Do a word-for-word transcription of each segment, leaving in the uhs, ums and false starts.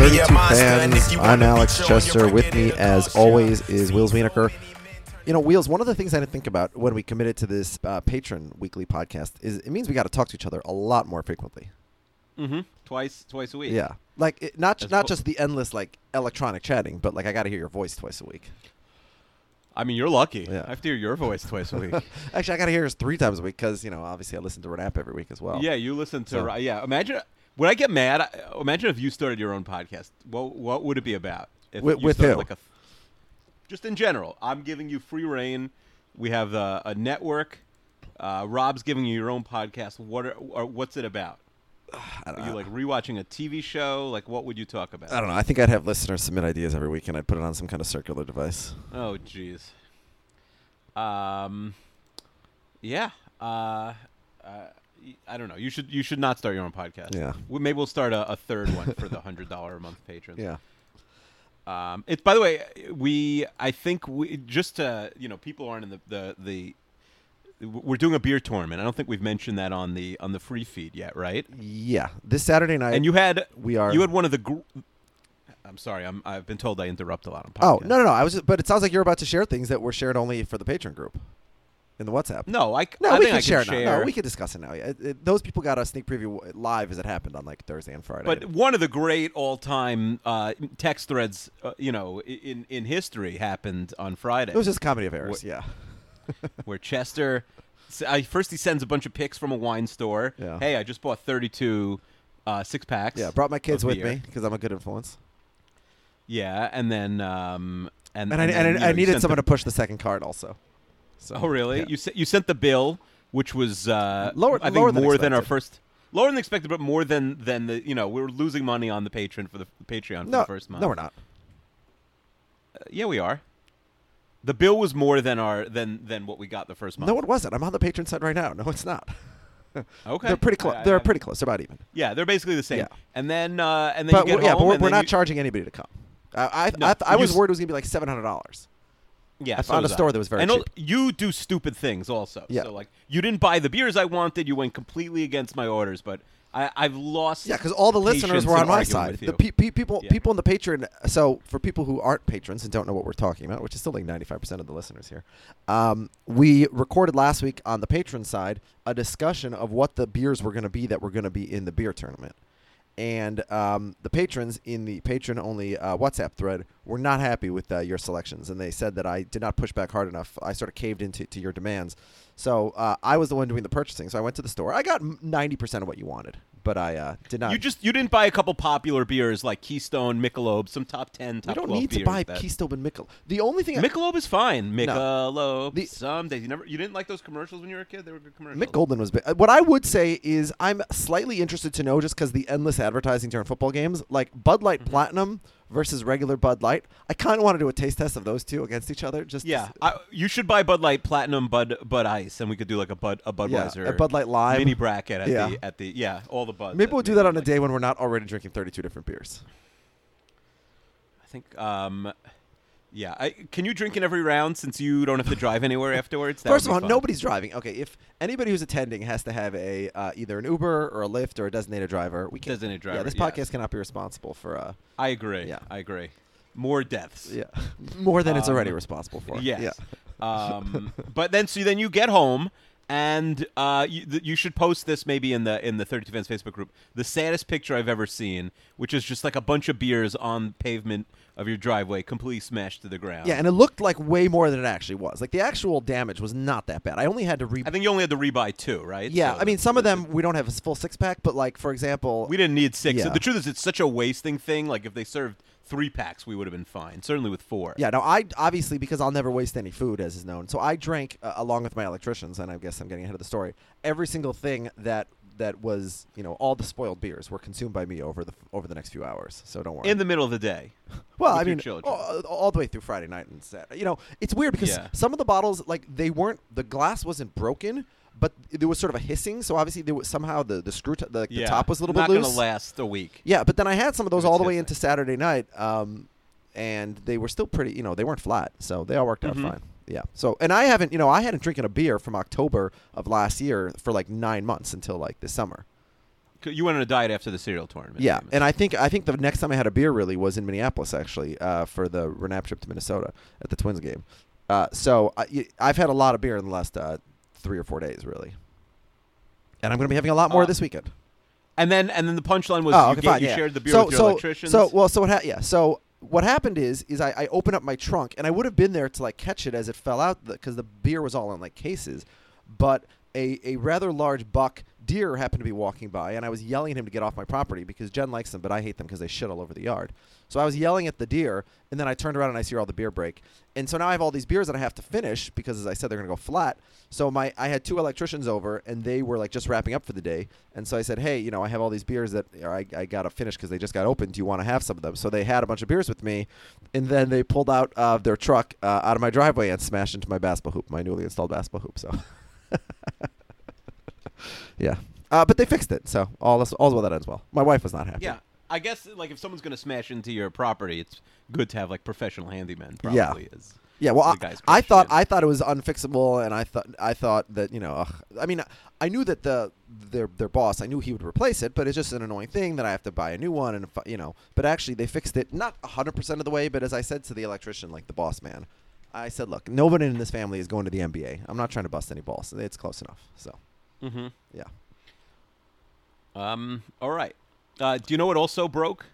thirty-two fans. I'm Alex Chester. With me, as always, is Wheels Wienerker. You know, Wheels, one of the things I didn't think about when we committed to this uh, Patron weekly podcast is it means we got to talk to each other a lot more frequently. Mm-hmm. Twice, twice a week. Yeah. Like, it, not As not po- just the endless, like, electronic chatting, but, like, I got to hear your voice twice a week. I mean, you're lucky. Yeah. I have to hear your voice twice a week. Actually, I got to hear yours three times a week because, you know, obviously I listen to Renap every week as well. Yeah, you listen to. So- Yeah, imagine. Would I get mad? I- Imagine if you started your own podcast. What What would it be about? If With- you with started who? Like a, just in general, I'm giving you free reign. We have uh, a network. Uh, Rob's giving you your own podcast. What are, or what's it about? I don't Are you know. like rewatching a T V show? Like, what would you talk about? I don't know. I think I'd have listeners submit ideas every week, and I'd put it on some kind of circular device. Oh, jeez. Um, yeah. Uh, uh, I don't know. You should you should not start your own podcast. Yeah. We, maybe we'll start a, a third one for the hundred dollar a month patrons. Yeah. Um, it's by the way, we I think we just uh you know people aren't in the, the the we're doing a beer tournament. I don't think we've mentioned that on the on the free feed yet, right? Yeah. This Saturday night. And you had we are. you had one of the. Gr- I'm sorry. I'm I've been told I interrupt a lot on Oh podcasts. no no no! I was, just, but it sounds like you're about to share things that were shared only for the Patreon group, in the WhatsApp. No, I No, I we think can I share it can now. share. No, we can discuss it now. Yeah, It- it- those people got a sneak preview live as it happened on like Thursday and Friday. But one of the great all-time uh, text threads, uh, you know, i- in in history happened on Friday. it was just comedy of errors. Wh- Yeah. where Chester, s- I, first he sends a bunch of pics from a wine store. Yeah. Hey, I just bought thirty-two uh, six packs. Yeah. Brought my kids of with beer. me because I'm a good influence. Yeah, and then um, and And, I, then, and I, you know, I you needed sent someone the, to push the second card also. So, Oh, really? yeah. You sent you sent the bill, which was uh, Lower- I think lower than more than our expected. first. Lower than expected, but more than than the you know we were losing money on the Patreon for the Patreon for No, the first month. no, we're not. Uh, yeah, we are. The bill was more than our than than what we got the first month. No, it wasn't. I'm on the Patreon side right now. No, it's not. Okay, They're pretty close. I- I- They're I- pretty close. They're about even. Yeah, they're basically the same. Yeah. And then uh, and then But you we're, get yeah, home but we're, and we're then not you- charging anybody to come. I I, No, I, I you was just- worried it was gonna be like seven hundred dollars. Yeah, I so found was a store I. that was very and al- cheap. You do stupid things also. Yeah. So like you didn't buy the beers I wanted. You went completely against my orders, but I, I've lost. Yeah, because all the listeners patience were in on my arguing side. with The you. pe- pe- people, Yeah. people in the Patreon. So for people who aren't patrons and don't know what we're talking about, which is still like ninety-five percent of the listeners here, um, we recorded last week on the patron side a discussion of what the beers were going to be that were going to be in the beer tournament. And um, the patrons in the patron-only uh, WhatsApp thread were not happy with uh, your selections, and they said that I did not push back hard enough. I sort of caved into to your demands. So uh, I was the one doing the purchasing. So I went to the store. I got ninety percent of what you wanted, but I uh, did not. You just you didn't buy a couple popular beers like Keystone, Michelob, some top ten, We top don't twelve need to beers buy that- Keystone and Michelob. The only thing Michelob is fine. Michelob. The- some days you never you didn't like those commercials when you were a kid. They were good commercials. Mick Golden was big. Uh, What I would say is I'm slightly interested to know, just because the endless advertising during football games, like Bud Light Mm-hmm. Platinum versus regular Bud Light. I kind of want to do a taste test of those two against each other. Just to Yeah, s- I, you should buy Bud Light Platinum, Bud Bud Ice, and we could do like a Bud a yeah, Budweiser a Bud Light Lime. mini bracket at Yeah. the at the yeah all the Buds. Maybe we'll at do that maybe on a like- day when we're not already drinking thirty-two different beers. I think um, yeah. I, can you drink in every round since you don't have to drive anywhere afterwards? That First would of be all, fun. nobody's driving. Okay, if anybody who's attending has to have a uh, either an Uber or a Lyft or a designated driver, we can't. Designated driver, Yeah, this yes. podcast cannot be responsible for. Uh, I agree. Yeah. I agree. More deaths. yeah, more than it's Um, already responsible for. Yes. Yeah. um, but then, so then you get home, and uh, you, th- you should post this maybe in the in the thirty-two Fans Facebook group. The saddest picture I've ever seen, which is just like a bunch of beers on pavement of your driveway, completely smashed to the ground. Yeah, and it looked like way more than it actually was. Like the actual damage was not that bad. I only had to re. I think you only had to rebuy two, right? Yeah, So I mean, the- some of the- them we don't have a full six pack, but like for example, we didn't need six. Yeah. The truth is, it's such a wasting thing. Like if they served three packs, we would have been fine. Certainly with four. yeah, no, I obviously because I'll never waste any food, as is known. So I drank uh, along with my electricians, and I guess I'm getting ahead of the story. Every single thing that that was, you know, all the spoiled beers were consumed by me over the over the next few hours. So don't worry. In the middle of the day. Well, with I your mean, children. all, all the way through Friday night and Saturday. You know, it's weird because Yeah. some of the bottles, like they weren't, the glass wasn't broken, but there was sort of a hissing. So obviously, there was somehow the the screw, t- the, Yeah. the top was a little Not bit loose. gonna last a week. Yeah, but then I had some of those If all it's the way hissing. into Saturday night, um, and they were still pretty. You know, they weren't flat, so they all worked out Mhm. fine. Yeah. So, and I haven't, you know, I hadn't drinking a beer from October of last year for like nine months until like this summer. You went on a diet after the cereal tournament. Yeah, famous. and I think I think the next time I had a beer really was in Minneapolis actually uh, for the Renap trip to Minnesota at the Twins game. Uh, so I, I've had a lot of beer in the last uh, three or four days really, and I'm going to be having a lot more Uh, this weekend. And then and then the punchline was Oh, you, okay, get, fine, you yeah. shared the beer so, with your so, electricians. So well, so what? Ha- yeah, so what happened is is I, I opened up my trunk and I would have been there to like catch it as it fell out because the, the beer was all in like cases, but a a rather large buck deer happened to be walking by and I was yelling at him to get off my property because Jen likes them, but I hate them because they shit all over the yard. So I was yelling at the deer, and then I turned around and I see all the beer break. And so now I have all these beers that I have to finish because, as I said, they're going to go flat. So my I had two electricians over, and they were like just wrapping up for the day. And so I said, hey, you know, I have all these beers that I, I got to finish because they just got opened. Do you want to have some of them? So they had a bunch of beers with me, and then they pulled out of their truck uh, out of my driveway and smashed into my basketball hoop, my newly installed basketball hoop. So, yeah. Uh, but they fixed it, so all this, all's well that ends well. My wife was not happy. Yeah, I guess like if someone's going to smash into your property, it's good to have like professional handymen. Probably Yeah. is. Yeah, well, the I, guys I thought crashing in. I thought it was unfixable, and I thought I thought that you know, ugh, I mean, I knew that the their their boss, I knew he would replace it, but it's just an annoying thing that I have to buy a new one, and you know, but actually they fixed it not a hundred percent of the way, but as I said to the electrician, like the boss man, I said, look, nobody in this family is going to the N B A. I'm not trying to bust any balls. It's close enough. So, Mm-hmm. yeah. Um. All right. Uh, do you know what also broke?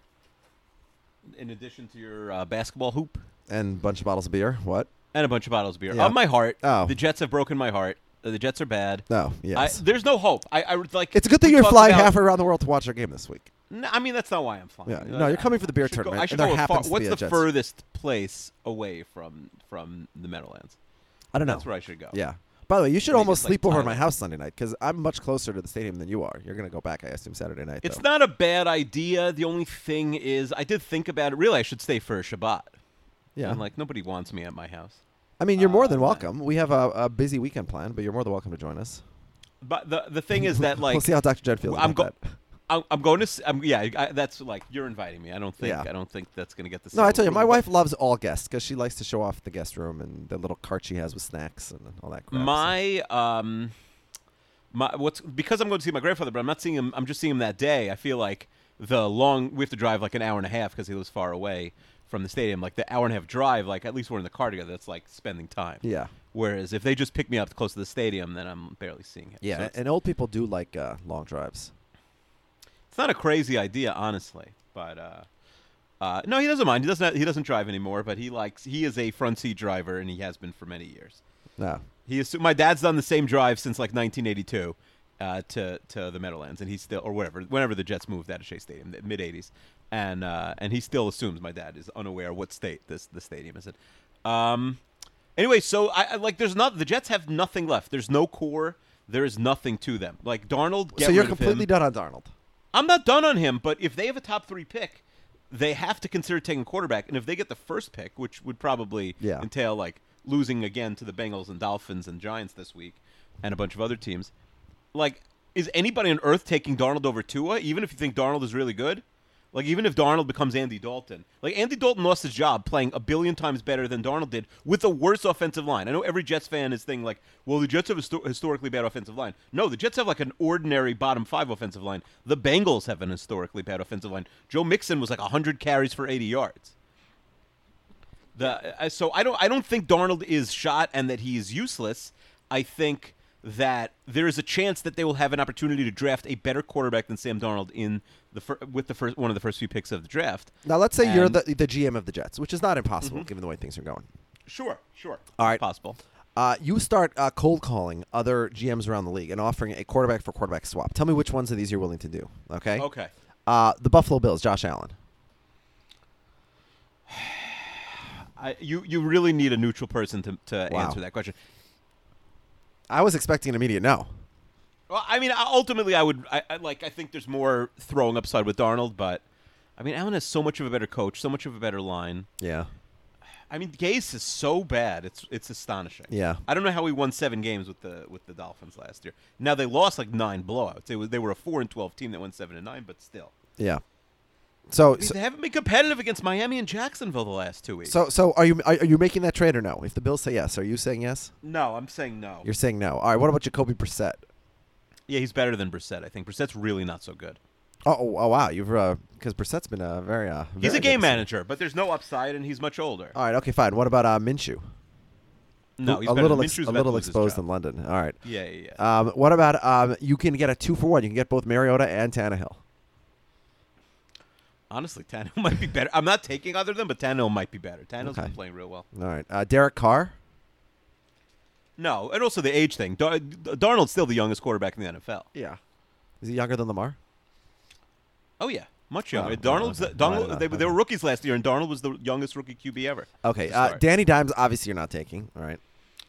In addition to your uh, basketball hoop And a bunch of bottles of beer. What? and a bunch of bottles of beer, Yeah. on my heart. Oh. The Jets have broken my heart. Uh, The Jets are bad. No. Yes. I, there's no hope. I, I would like. it's a good thing we you're talked flying about- halfway around the world to watch our game this week. No, I mean that's not why I'm flying. Yeah. Uh, No, you're coming for the beer I should go- tournament, I should and there go as far- happens to What's be a the Jets. furthest place away from from the Meadowlands? I don't know. That's where I should go. Yeah. By the way, you should Maybe almost it's like sleep over at my Thailand. house Sunday night because I'm much closer to the stadium than you are. You're going to go back, I assume, Saturday night. It's though. not a bad idea. The only thing is, I did think about it. Really, I should stay for a Shabbat. Yeah. And, like nobody wants me at my house. I mean, you're more than uh, welcome. We have a, a busy weekend planned, but you're more than welcome to join us. But the the thing is that like we'll see how Doctor Jed feels I'm about go- that. I'm, I'm going to. s- I'm, yeah, I, that's like you're inviting me. I don't think. Yeah. I don't think that's going to get the. No, I same tell you, my approval. wife loves all guests because she likes to show off the guest room and the little cart she has with snacks and all that crap. so- My um, my what's because I'm going to see my grandfather, but I'm not seeing him. I'm just seeing him that day. I feel like the long we have to drive like an hour and a half because he lives far away from the stadium. Like the hour and a half drive, like at least we're in the car together. That's like spending time. Yeah. Whereas if they just pick me up close to the stadium, then I'm barely seeing him. Yeah, So it's, and old people do like uh, long drives. it's not a crazy idea, honestly. But uh, uh, no, he doesn't mind. He doesn't. He doesn't drive anymore. But he likes. He is a front seat driver, and he has been for many years. No. He is. My dad's done the same drive since like nineteen eighty-two uh, to to the Meadowlands, and he's still or whatever. Whenever the Jets moved out of Shea Stadium, the mid eighties, and uh, and he still assumes my dad is unaware what state this the stadium is in. Um. Anyway, so I, I like. There's not. The Jets have nothing left. There's no core. There is nothing to them. Like Darnold. Get So you're rid of completely him. done on Darnold. I'm not done on him, but if they have a top three pick, they have to consider taking a quarterback. And if they get the first pick, which would probably Yeah. entail like losing again to the Bengals and Dolphins and Giants this week, and a bunch of other teams, like is anybody on earth taking Darnold over Tua? Even if you think Darnold is really good, like even if Darnold becomes Andy Dalton, like Andy Dalton lost his job playing a billion times better than Darnold did with a worse offensive line. I know every Jets fan is thinking like, well, the Jets have a histo- historically bad offensive line. No, the Jets have like an ordinary bottom five offensive line. The Bengals have an historically bad offensive line. Joe Mixon was like one hundred carries for eighty yards. The uh, so I don't I don't think Darnold is shot and that he is useless. I think that there is a chance that they will have an opportunity to draft a better quarterback than Sam Darnold in the fir- with the first one of the first few picks of the draft. Now let's say you're And- the the G M of the Jets, which is not impossible Mm-hmm. given the way things are going. Sure, sure. All right. Possible. Uh, you start uh, cold calling other G Ms around the league and offering a quarterback for quarterback swap. Tell me which ones of these you're willing to do. Okay. Okay. Uh, the Buffalo Bills, Josh Allen. I, you you really need a neutral person to to Wow. answer that question. I was expecting an immediate no. Well, I mean, I- ultimately, I would I, I like. I think there's more throwing upside with Darnold, but I mean, Allen has so much of a better coach, so much of a better line. Yeah. I mean, Gase is so bad; it's it's astonishing. Yeah. I don't know how he won seven games with the with the Dolphins last year. Now they lost like nine blowouts. They was they were a four and twelve team that won seven and nine, but still, Yeah. So, I mean, so they haven't been competitive against Miami and Jacksonville the last two weeks. So, so are you are, are you making that trade or no? If the Bills say yes, are you saying yes? no, I'm saying no. You're saying no. All right. What about Jacoby Brissett? Yeah, he's better than Brissett. I think Brissett's really not so good. Oh, oh, oh wow, you've because Brissett's been a very uh, He's very a good game this year. manager, but there's no upside, and he's much older. All right, okay, fine. What about uh, Minshew? No, he's a better. little ex- Minshew's a about little to lose his exposed job. in London. All right. Yeah, yeah, yeah. Um, what about um, you can get a two for one. You can get both Mariota and Tannehill. Honestly, Tannehill might be better. I'm not taking either of them, but Tannehill might be better. Tannehill's Okay. been playing real well. All right. Uh, Derek Carr. No, and also the age thing. Dar- Darnold's still the youngest quarterback in the N F L. Yeah. Is he younger than Lamar? Oh yeah, much Oh, younger. oh, Darnold's okay. the, Oh, I Darnold. don't know. they, they were rookies last year, and Darnold was the youngest rookie Q B ever. Okay. to Uh, start. Danny Dimes. Obviously, you're not taking. All right.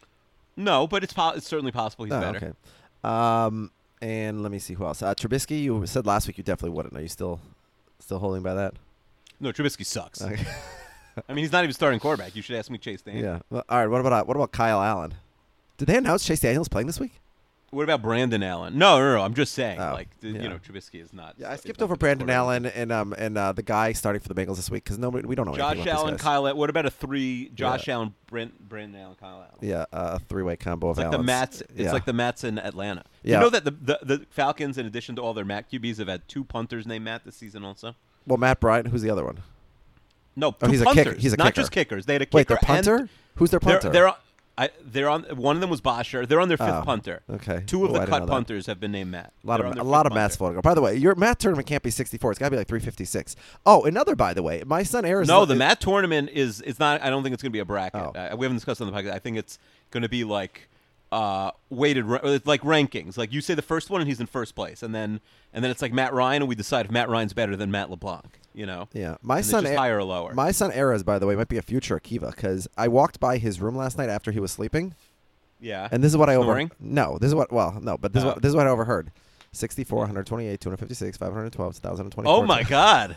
No, but it's po- it's certainly possible he's Oh, better. okay. Um, and let me see who else. Uh, Trubisky. You said last week you definitely wouldn't. Are you still still holding by that? No, Trubisky sucks. Okay. I mean, he's not even starting quarterback. You should ask me Chase Daniel. Yeah. Well, all right. What about uh, what about Kyle Allen? Did they announce Chase Daniels playing this week? What about Brandon Allen? No, no, no. I'm just saying, Oh, like, the, yeah. you know, Trubisky is not. Yeah, I is skipped not over the Brandon quarterback. Allen and um and uh, the guy starting for the Bengals this week because nobody we don't know Josh anything about Allen, these guys. Kyle. What about a three? Josh Yeah. Allen, Brent, Brandon Allen, Kyle Allen. Yeah, uh, a three-way combo of It's like the Allens. Mats. It's yeah. like the Mats in Atlanta. Yeah. You know that the, the the Falcons, in addition to all their Matt Q Bs, have had two punters named Matt this season also. Well, Matt Bryant. Who's the other one? No, two Oh, he's a punters. kicker. He's a not kicker. just kickers. They had a kicker. Wait, their and punter? Who's their They're, punter? they're on. I, they're on. One of them was Bosher. They're on their fifth Oh, punter. okay. Two of Oh, I the didn't know cut that. punters have been named Matt. A lot They're of on a their lot fifth of Matt's punter. photo. By the way, your Matt tournament can't be sixty-four. It's got to be like three fifty-six. Oh, another by the way, my son Aris. No, the Matt tournament is it's not. I don't think it's going to be a bracket. Oh. Uh, we haven't discussed it on the podcast. I think it's going to be like uh, weighted, ra- it's like rankings. Like you say the first one, and he's in first place, and then and then it's like Matt Ryan, and we decide if Matt Ryan's better than Matt LeBlanc. You know? Yeah, my And it's son just A- higher or lower. My son Ares, by the way, might be a future Akiva because I walked by his room last night after he was sleeping, yeah. and this is what I Snoring? over. No, this is what. Well, no, but this is Oh. what this is what I overheard. sixty-four, one twenty-eight, two fifty-six, five twelve, one thousand twenty-four. Oh my God,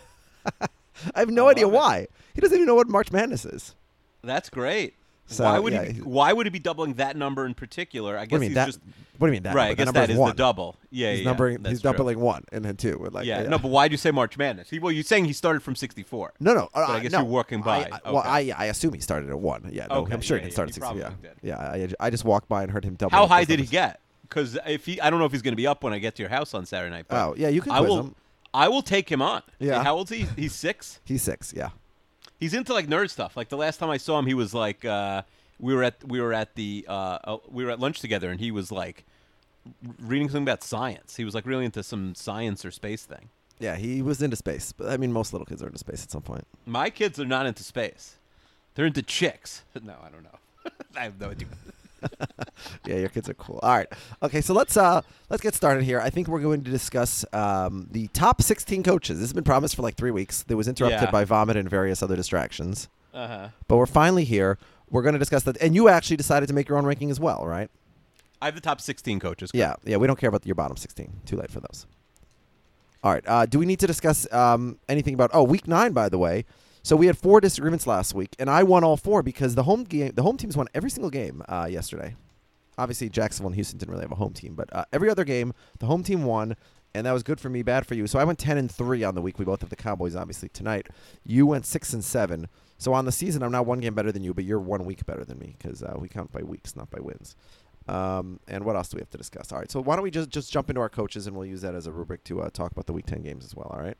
I have no I idea love it. why. He doesn't even know what March Madness is. that's great. So, why would yeah, he? Be, he's- why would he be doubling that number in particular? I What guess do you mean he's that? just What do you mean that? right. number? I guess the that number is one. the double. Yeah, He's yeah. numbering. that's He's true. doubling one and then two. with Like, Yeah, yeah. no, but why'd you say March Madness? He, well, you're saying he started from sixty-four. No, no. But uh, I guess no, you're working by. I, I, Well, Okay. I I assume he started at one. Yeah, no, Okay, I'm sure yeah, he yeah, started he sixty. Yeah, probably did. yeah. I, I just walked by and heard him double. How up high those did he numbers. get? Because if he, I don't know if he's going to be up when I get to your house on Saturday night. But Oh, yeah, you can I quiz will. him. I will take him on. Yeah. How old is he? He's six. He's six. Yeah. He's into like nerd stuff. Like the last time I saw him, he was like, uh, we were at we were at the uh, uh, we were at lunch together, and he was like r- reading something about science. He was like really into some science or space thing. Yeah, he was into space. But I mean, most little kids are into space at some point. My kids are not into space. They're into chicks. No, I don't know. I have no idea. Yeah, your kids are cool. All right. Okay, so let's uh let's get started here. I think we're going to discuss um, the top sixteen coaches. This has been promised for like three weeks. It was interrupted Yeah. by vomit and various other distractions. Uh huh. But we're finally here. We're going to discuss that. And you actually decided to make your own ranking as well, right? I have the top sixteen coaches. Yeah. Yeah, we don't care about your bottom sixteen. Too late for those. All right. Uh, do we need to discuss um, anything about? Oh, week nine, by the way. So we had four disagreements last week, and I won all four because the home game, the home teams won every single game uh, yesterday. Obviously, Jacksonville and Houston didn't really have a home team, but uh, every other game, the home team won, and that was good for me, bad for you. So I went ten and three on the week. We both have the Cowboys, obviously, tonight. You went six and seven. So on the season, I'm now one game better than you, but you're one week better than me because uh, we count by weeks, not by wins. Um, and what else do we have to discuss? All right, so why don't we just just jump into our coaches, and we'll use that as a rubric to uh, talk about the week ten games as well. All right.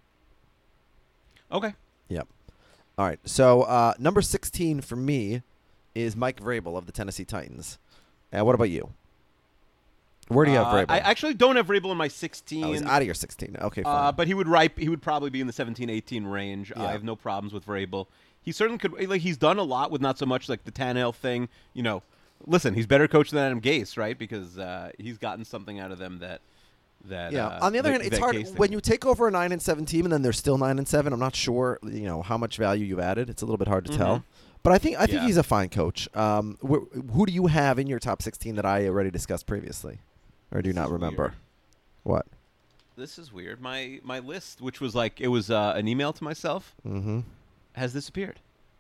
Okay. Yep. All right. So uh, number sixteen for me is Mike Vrabel of the Tennessee Titans. And what about you? Where do you have Uh, Vrabel? I actually don't have Vrabel in my sixteen. Oh, he's out of your sixteen. Okay, fine. Uh, but he would ripe. He would probably be in the seventeen, eighteen range. Yeah. I have no problems with Vrabel. He certainly could. Like he's done a lot with not so much like the Tannehill thing. You know, listen, he's better coach than Adam Gase, right? Because uh, he's gotten something out of them that. That, yeah. uh, On the other that- hand, it's that hard Gase thing. when you take over a nine and seven team and then they're still nine and seven. I'm not sure, you know, how much value you've added. It's a little bit hard to Mhm. tell. But I think I think Yeah. he's a fine coach. Um, wh- who do you have in your top sixteen that I already discussed previously, or do you This not is remember? weird. What? This is weird. My my list, which was like it was uh, an email to myself, Mm-hmm. has disappeared.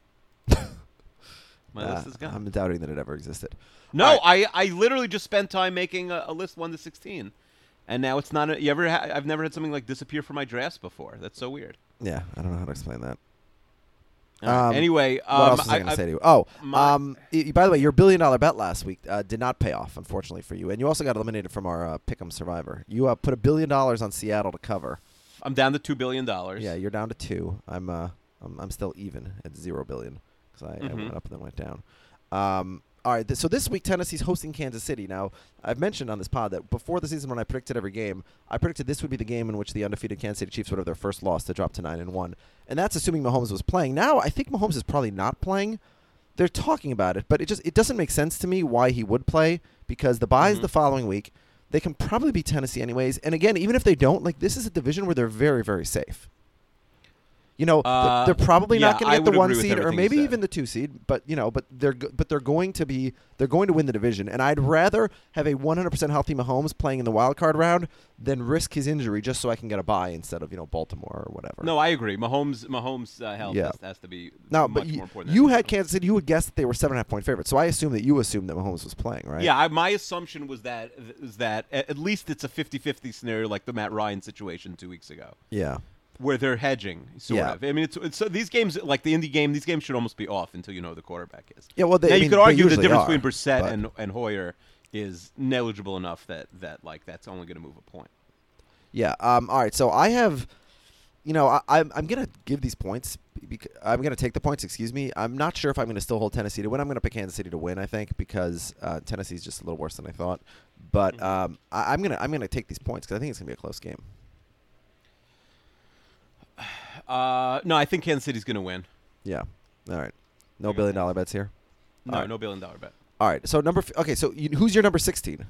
My Uh, list is gone. I'm doubting that it ever existed. No, All right. I, I literally just spent time making a, a list one to sixteen, and now it's not. A, you ever? Ha- I've never had something like disappear from my drafts before. That's so weird. Yeah, I don't know how to explain that. All right, Um, anyway, What um, else was I, I, going to I- say to you? Oh, my- um, y- by the way, your billion dollar bet last week uh, did not pay off, unfortunately for you, and you also got eliminated from our uh, Pick'em Survivor. You uh, put a billion dollars on Seattle to cover. I'm down to two billion dollars. Yeah, you're down to two. I'm uh, I'm, I'm still even at zero billion because I, Mm-hmm. I went up and then went down. Um, all right, th- so this week Tennessee's hosting Kansas City. Now, I've mentioned on this pod that before the season when I predicted every game, I predicted this would be the game in which the undefeated Kansas City Chiefs would have their first loss to drop to nine and one, and that's assuming Mahomes was playing. Now, I think Mahomes is probably not playing. They're talking about it, but it just it doesn't make sense to me why he would play because the bye is Mhm. the following week. They can probably beat Tennessee anyways, and again, even if they don't, like this is a division where they're very, very safe. You know, th- Uh, they're probably yeah, not going I to get the would one agree with seed or everything you maybe said. even the two seed, but you know, but they're go- but they're going to be they're going to win the division, and I'd rather have a one hundred percent healthy Mahomes playing in the wild card round than risk his injury just so I can get a bye instead of you know Baltimore or whatever. No, I agree. Mahomes, Mahomes' uh, health Yeah. has, has to be no, much but more you, important. you than had anything else. Kansas City. You would guess that they were seven and a half point favorites, so I assume that you assumed that Mahomes was playing, right? Yeah, I, my assumption was that is that a- at least it's a fifty-fifty scenario like the Matt Ryan situation two weeks ago, yeah. where they're hedging, sort Yeah. of. I mean, it's, it's so these games, like the Indy game, these games should almost be off until you know who the quarterback is. Yeah, well, they, now I you mean, could they argue the usually difference are, between Brissett but- and and Hoyer is negligible enough that that like that's only going to move a point. Yeah. Um. All right. So I have, you know, I, I'm I'm gonna give these points. Because I'm gonna take the points. Excuse me. I'm not sure if I'm gonna still hold Tennessee to win. I'm gonna pick Kansas City to win. I think because uh, Tennessee's just a little worse than I thought. But Mhm. um, I, I'm gonna I'm gonna take these points because I think it's gonna be a close game. Uh, no, I think Kansas City's going to win. Yeah. All right. No I got billion Kansas dollar bets here. No, All right. no billion dollar bet. All right. So number. F- okay. So you, who's your number sixteen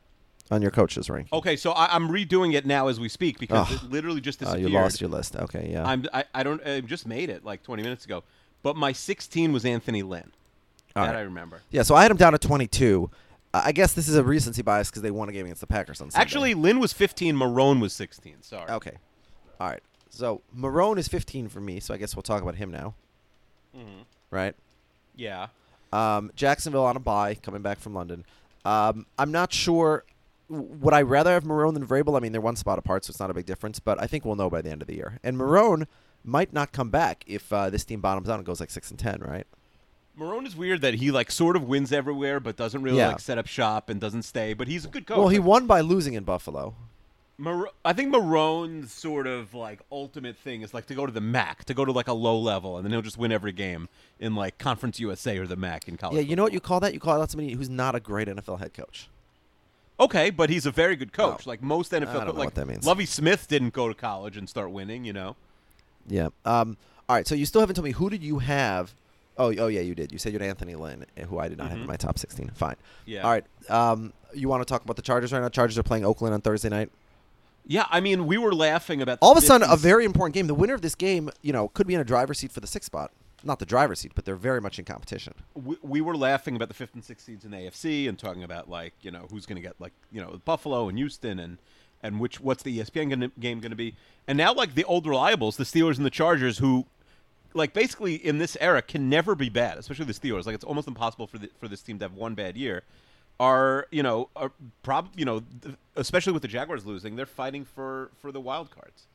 on your coaches rank? Okay, so I, I'm redoing it now as we speak because Ugh. it literally just Oh, disappeared. you lost your list. Okay. Yeah. I'm I, I don't I just made it like twenty minutes ago, but my sixteen was Anthony Lynn. All that right. I remember. Yeah. So I had him down at twenty-two. Uh, I guess this is a recency bias because they won a game against the Packers on Sunday. Actually, Lynn was fifteen. Marone was sixteen. Sorry. Okay. All right. So Marone is fifteen for me, so I guess we'll talk about him now, hmm right? Yeah. Um, Jacksonville on a bye, coming back from London. Um, I'm not sure. Would I rather have Marone than Vrabel? I mean, they're one spot apart, so it's not a big difference, but I think we'll know by the end of the year. And Marone might not come back if uh, this team bottoms out and goes like six and ten, right? Marone is weird that he like sort of wins everywhere, but doesn't really Yeah. like set up shop and doesn't stay. But he's a good coach. Well, he Like, won by losing in Buffalo. Mar- I think Marone's sort of like ultimate thing is like to go to the M A C, to go to like a low level, and then he'll just win every game in like Conference U S A or the M A C in college. Yeah, you know what you call that? You call that somebody who's not a great N F L head coach. Okay, but he's a very good coach. Oh. Like most N F L, I don't know like what that means. Lovie Smith didn't go to college and start winning. You know. Yeah. Um. All right. So you still haven't told me who did you have? Oh, oh yeah, you did. You said you had Anthony Lynn, eh, who I did not have in Mhm. my top sixteen. Fine. Yeah. All right. Um. You want to talk about the Chargers right now? Chargers are playing Oakland on Thursday night. Yeah, I mean, we were laughing about the All of a sudden, a fifties very important game. The winner of this game, you know, could be in a driver's seat for the sixth spot. Not the driver's seat, but they're very much in competition. we, we were laughing about the fifth and sixth seeds in the A F C and talking about like you know who's going to get like you know Buffalo and Houston and and which what's the E S P N gonna, game going to be, and now like the old reliables, the Steelers and the Chargers, who like basically in this era can never be bad, especially the Steelers. Like it's almost impossible for the, for this team to have one bad year. Are you know are prob you know th- especially with the Jaguars losing, they're fighting for for the wild cards.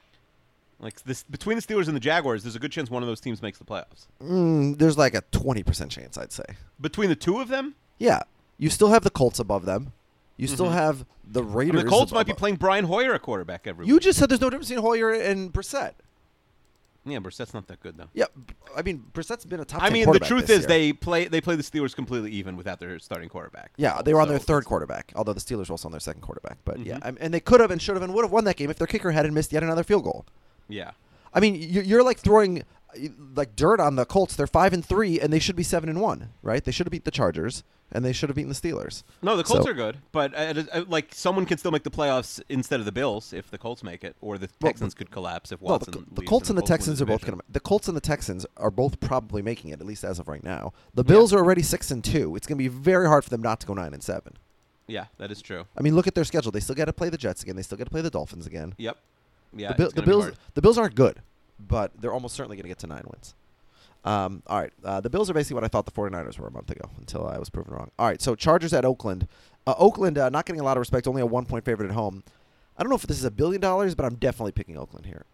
Like this between the Steelers and the Jaguars, there's a good chance one of those teams makes the playoffs. Mm, there's like a twenty percent chance, I'd say. Between the two of them, Yeah. You still have the Colts above them. You still Mhm. have the I mean, Raiders. the Colts above- might be playing Brian Hoyer at quarterback every You week. just said there's no difference between Hoyer and Brissett. Yeah, Brissett's not that good though. Yeah, I mean Brissett's been a top. I ten mean, the quarterback truth this is year. they play they play the Steelers completely even without their starting quarterback. Yeah, they were on their So third it's- quarterback, although the Steelers were also on their second quarterback. But yeah, Mhm. I'm- and they could have and should have and would have won that game if their kicker hadn't missed yet another field goal. Yeah. I mean, you- you're like throwing uh, like dirt on the Colts. They're five and three, and they should be seven and one, right? They should have beat the Chargers, and they should have beaten the Steelers. No, the Colts So- are good, but uh, uh, like someone can still make the playoffs instead of the Bills if the Colts make it, or the Well, Texans could collapse if No, Watson. the, the leaves Colts and the Colts win Texans are both division. going to. The Colts and the Texans are both probably making it, at least as of right now. The Bills are already six and two. It's going to be very hard for them not to go nine and seven. Yeah, that is true. I mean, look at their schedule. They still got to play the Jets again. They still got to play the Dolphins again. Yep. Yeah. the, Bill- it's the gonna be Bills. hard. The Bills aren't good, but they're almost certainly going to get to nine wins. Um, all right. Uh, the Bills are basically what I thought the 49ers were a month ago until I was proven wrong. All right. So Chargers at Oakland. Uh, Oakland uh, not getting a lot of respect, only a one-point favorite at home. I don't know if this is a billion dollars, but I'm definitely picking Oakland here.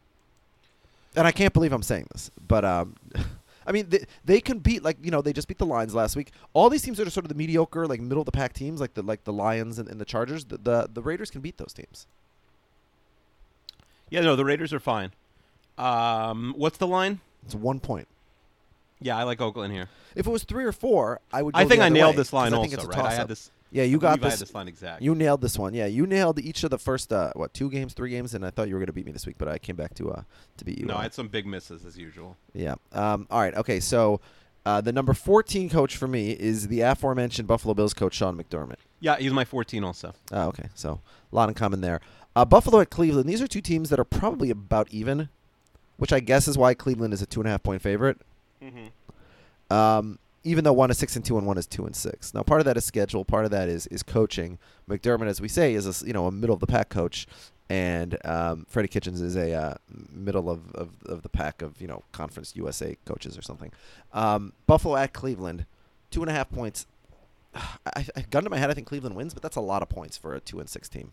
And I can't believe I'm saying this, but um, I mean they, they can beat like you know they just beat the Lions last week. All these teams that are sort of the mediocre, like middle of the pack teams, like the like the Lions and, and the Chargers. The, the the Raiders can beat those teams. Yeah, no, the Raiders are fine. Um, what's the line? It's one point. Yeah, I like Oakland here. If it was three or four, I would. Go I think the I other nailed way, this line 'cause I think also, it's a right? I toss-up. had this. Yeah, you I got believe I this. had this line exact. You nailed this one. Yeah, you nailed each of the first uh, what two games, three games, and I thought you were going to beat me this week, but I came back to uh to beat you. No, uh, I had some big misses as usual. Yeah. Um, all right. Okay. So uh, the number fourteen coach for me is the aforementioned Buffalo Bills coach Sean McDermott. Yeah, he's my fourteen also. Oh, okay. So a lot in common there. Uh, Buffalo at Cleveland. These are two teams that are probably about even, which I guess is why Cleveland is a two and a half point favorite. Mm-hmm. Um, even though one is six and two and one is two and six. Now, part of that is schedule. Part of that is is coaching. McDermott, as we say, is a s- you know a middle of the pack coach, and um, Freddie Kitchens is a uh, middle of, of of the pack of you know Conference U S A coaches or something. Um, Buffalo at Cleveland, two and a half points. I, I gun to my head, I think Cleveland wins, but that's a lot of points for a two and six team.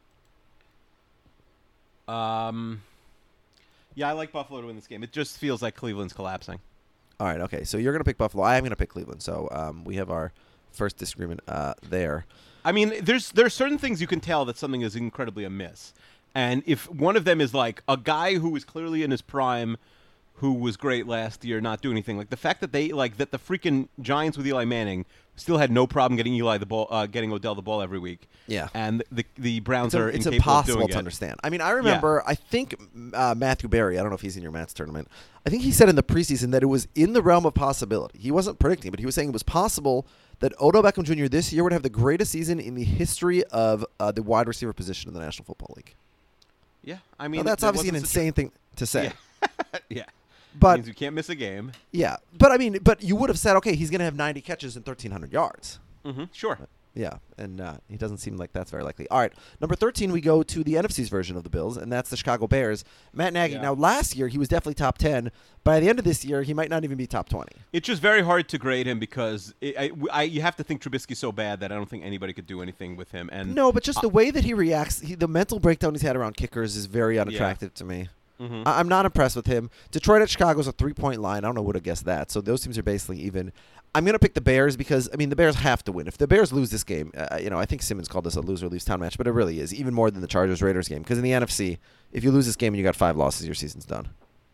Um, yeah, I like Buffalo to win this game. It just feels like Cleveland's collapsing. All right, okay. So you're going to pick Buffalo. I am going to pick Cleveland. So um, we have our first disagreement uh, there. I mean, there's there are certain things you can tell that something is incredibly amiss. And if one of them is like a guy who is clearly in his prime, who was great last year, not doing anything, like the fact that they like that the freaking Giants with Eli Manning still had no problem getting Eli the ball, uh, getting Odell the ball every week. Yeah. And the the Browns It's, a- are it's incapable impossible of doing to it. understand. I mean, I remember, I think uh, Matthew Berry, I don't know if he's in your Mats tournament, I think he said in the preseason that it was in the realm of possibility. He wasn't predicting, but he was saying it was possible that Odell Beckham Junior this year would have the greatest season in the history of uh, the wide receiver position in the National Football League. Yeah, I Now, mean that's that obviously an wasn't such a- insane thing to say. Yeah, yeah. But means you can't miss a game. yeah, but I mean, but you would have said, okay, he's going to have ninety catches and thirteen hundred yards. Mm-hmm. Sure. Yeah, and uh, he doesn't seem like that's very likely. All right, number thirteen, we go to the N F C's version of the Bills, and that's the Chicago Bears. Matt Nagy. Yeah. Now, last year he was definitely top ten. By the end of this year, he might not even be top twenty. It's just very hard to grade him because it, I, I, you have to think Trubisky's so bad that I don't think anybody could do anything with him. And No, but just the way that he reacts, he, the mental breakdown he's had around kickers is very unattractive to me. Mhm. I, I'm not impressed with him. Detroit at Chicago is a three-point line. I don't know who would have guessed that. So those teams are basically even. I'm going to pick the Bears because, I mean, the Bears have to win. If the Bears lose this game, uh, you know, I think Simmons called this a loser-leaves town match, but it really is, even more than the Chargers-Raiders game. Because in the N F C, if you lose this game and you got five losses, your season's done.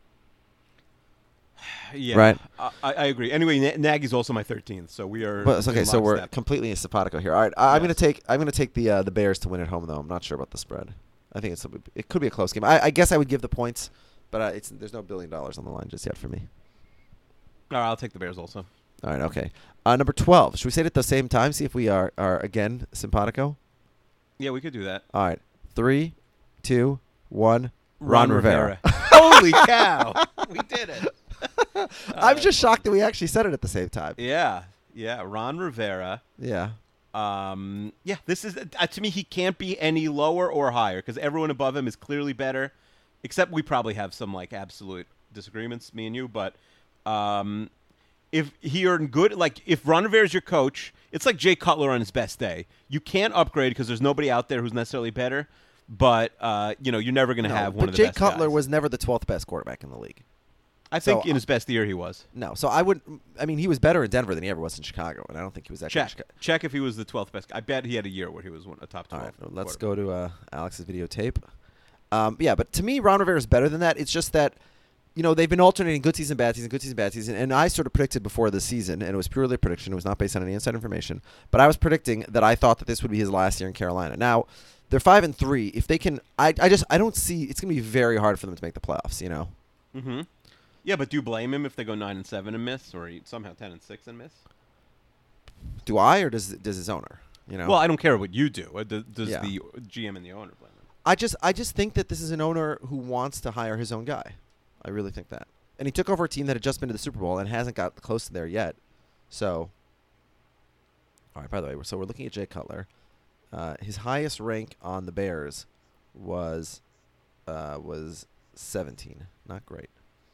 yeah, Right. I, I agree. Anyway, Na- Nagy's also my thirteenth, so we are. But it's okay, in so we're lockstep. completely in simpatico here. All right, I, I'm Yes. going to take I'm going to take the uh, the Bears to win at home, though. I'm not sure about the spread. I think it's a, it could be a close game. I, I guess I would give the points, but uh, it's there's no billion dollars on the line just yet for me. All right, I'll take the Bears also. All right, okay. Uh, number twelve. Should we say it at the same time? See if we are, are again simpatico. Yeah, we could do that. All right. Three, two, one. Ron, Rivera. Holy cow, we did it. I'm just shocked that we actually said it at the same time. Yeah, yeah, Ron Rivera. Yeah. Um, yeah, this is uh, to me. He can't be any lower or higher because everyone above him is clearly better. Except we probably have some like absolute disagreements, me and you. But um, if he are good, like if Ron Rivera is your coach, it's like Jay Cutler on his best day. You can't upgrade because there's nobody out there who's necessarily better. But uh, you know, you're never going to No, have one but of the Jay best Cutler guys. was never the twelfth best quarterback in the league. I think so, in his best year he was. No, so I would. I mean, he was better in Denver than he ever was in Chicago, and I don't think he was that good in Check, Chicago. check if he was the twelfth best. I bet he had a year where he was one, a top All twelve. right, let's quarterback. go to uh, Alex's videotape. Um, yeah, but to me, Ron Rivera is better than that. It's just that, you know, they've been alternating good season, bad season, good season, bad season, and I sort of predicted before the season, and it was purely a prediction. It was not based on any inside information, but I was predicting that I thought that this would be his last year in Carolina. Now, they're five and three. If they can, I, I just, I don't see. It's going to be very hard for them to make the playoffs. You know. Mm-hmm. Yeah, but do you blame him if they go nine and seven and miss, or he- somehow ten and six and miss? Do I or does does his owner? You know. Well, I don't care what you do. Uh, Does, does Yeah. the G M and the owner blame him? I just I just think that this is an owner who wants to hire his own guy. I really think that. And he took over a team that had just been to the Super Bowl and hasn't got close to there yet. So, all right, by the way, we're, so we're looking at Jay Cutler. Uh, his highest rank on the Bears was uh, was seventeen. Not great.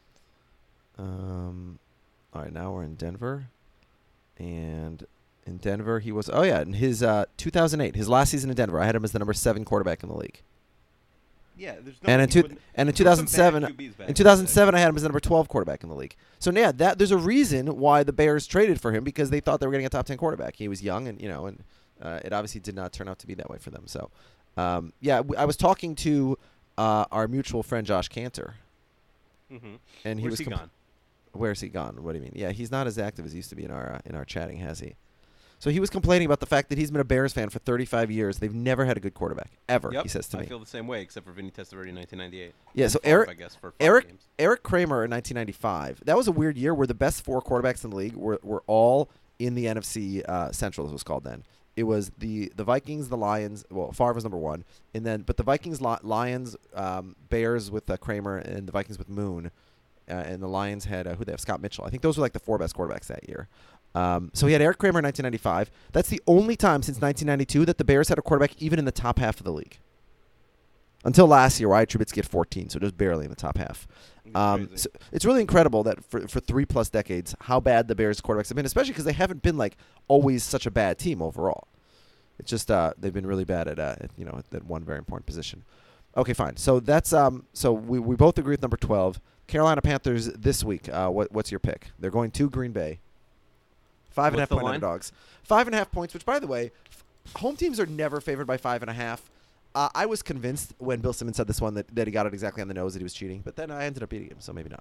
Um, all right, now we're in Denver. And in Denver, he was, oh, yeah, in his uh, two thousand eight, his last season in Denver, I had him as the number seven quarterback in the league. Yeah, there's no. And in, he two, wouldn't- and in there's some bad two thousand seven, Q Bs back in two thousand seven, I had him as the number twelve quarterback in the league. So yeah, that there's a reason why the Bears traded for him because they thought they were getting a top ten quarterback. He was young, and you know, and uh, it obviously did not turn out to be that way for them. So, um, yeah, w- I was talking to uh, our mutual friend Josh Cantor. Mm-hmm. And he Where's was he compl- gone? Where's he gone? What do you mean? Yeah, he's not as active as he used to be in our uh, in our chatting, has he? So he was complaining about the fact that he's been a Bears fan for thirty-five years. They've never had a good quarterback ever. Yep. He says to I me. feel the same way, except for Vinny Testaverde in nineteen ninety-eight. Yeah. And So Favre, Eric I guess, for five Eric games. Eric Kramer in nineteen ninety-five. That was a weird year where the best four quarterbacks in the league were were all in the N F C uh, Central, as it was called then. It was the the Vikings, the Lions. Well, Favre was number one, and then but the Vikings, Li- Lions, um, Bears with uh, Kramer, and the Vikings with Moon, uh, and the Lions had uh, who they have Scott Mitchell. I think those were like the four best quarterbacks that year. Um, so he had Eric Kramer in nineteen ninety-five. That's the only time since nineteen ninety-two that the Bears had a quarterback even in the top half of the league. Until last year, where I had Trubisky at fourteen, so just barely in the top half. Um, so it's really incredible that for for three plus decades, how bad the Bears quarterbacks have been, especially because they haven't been like always such a bad team overall. It's just uh, they've been really bad at, uh, at you know at that one very important position. Okay, fine. So that's um so we, we both agree with number twelve. Carolina Panthers this week. Uh, what what's your pick? They're going to Green Bay. Five and a half What's the point line? underdogs. Five and a half points. Which, by the way, f- home teams are never favored by five and a half. Uh, I was convinced when Bill Simmons said this one that, that he got it exactly on the nose that he was cheating, but then I ended up beating him, so maybe not.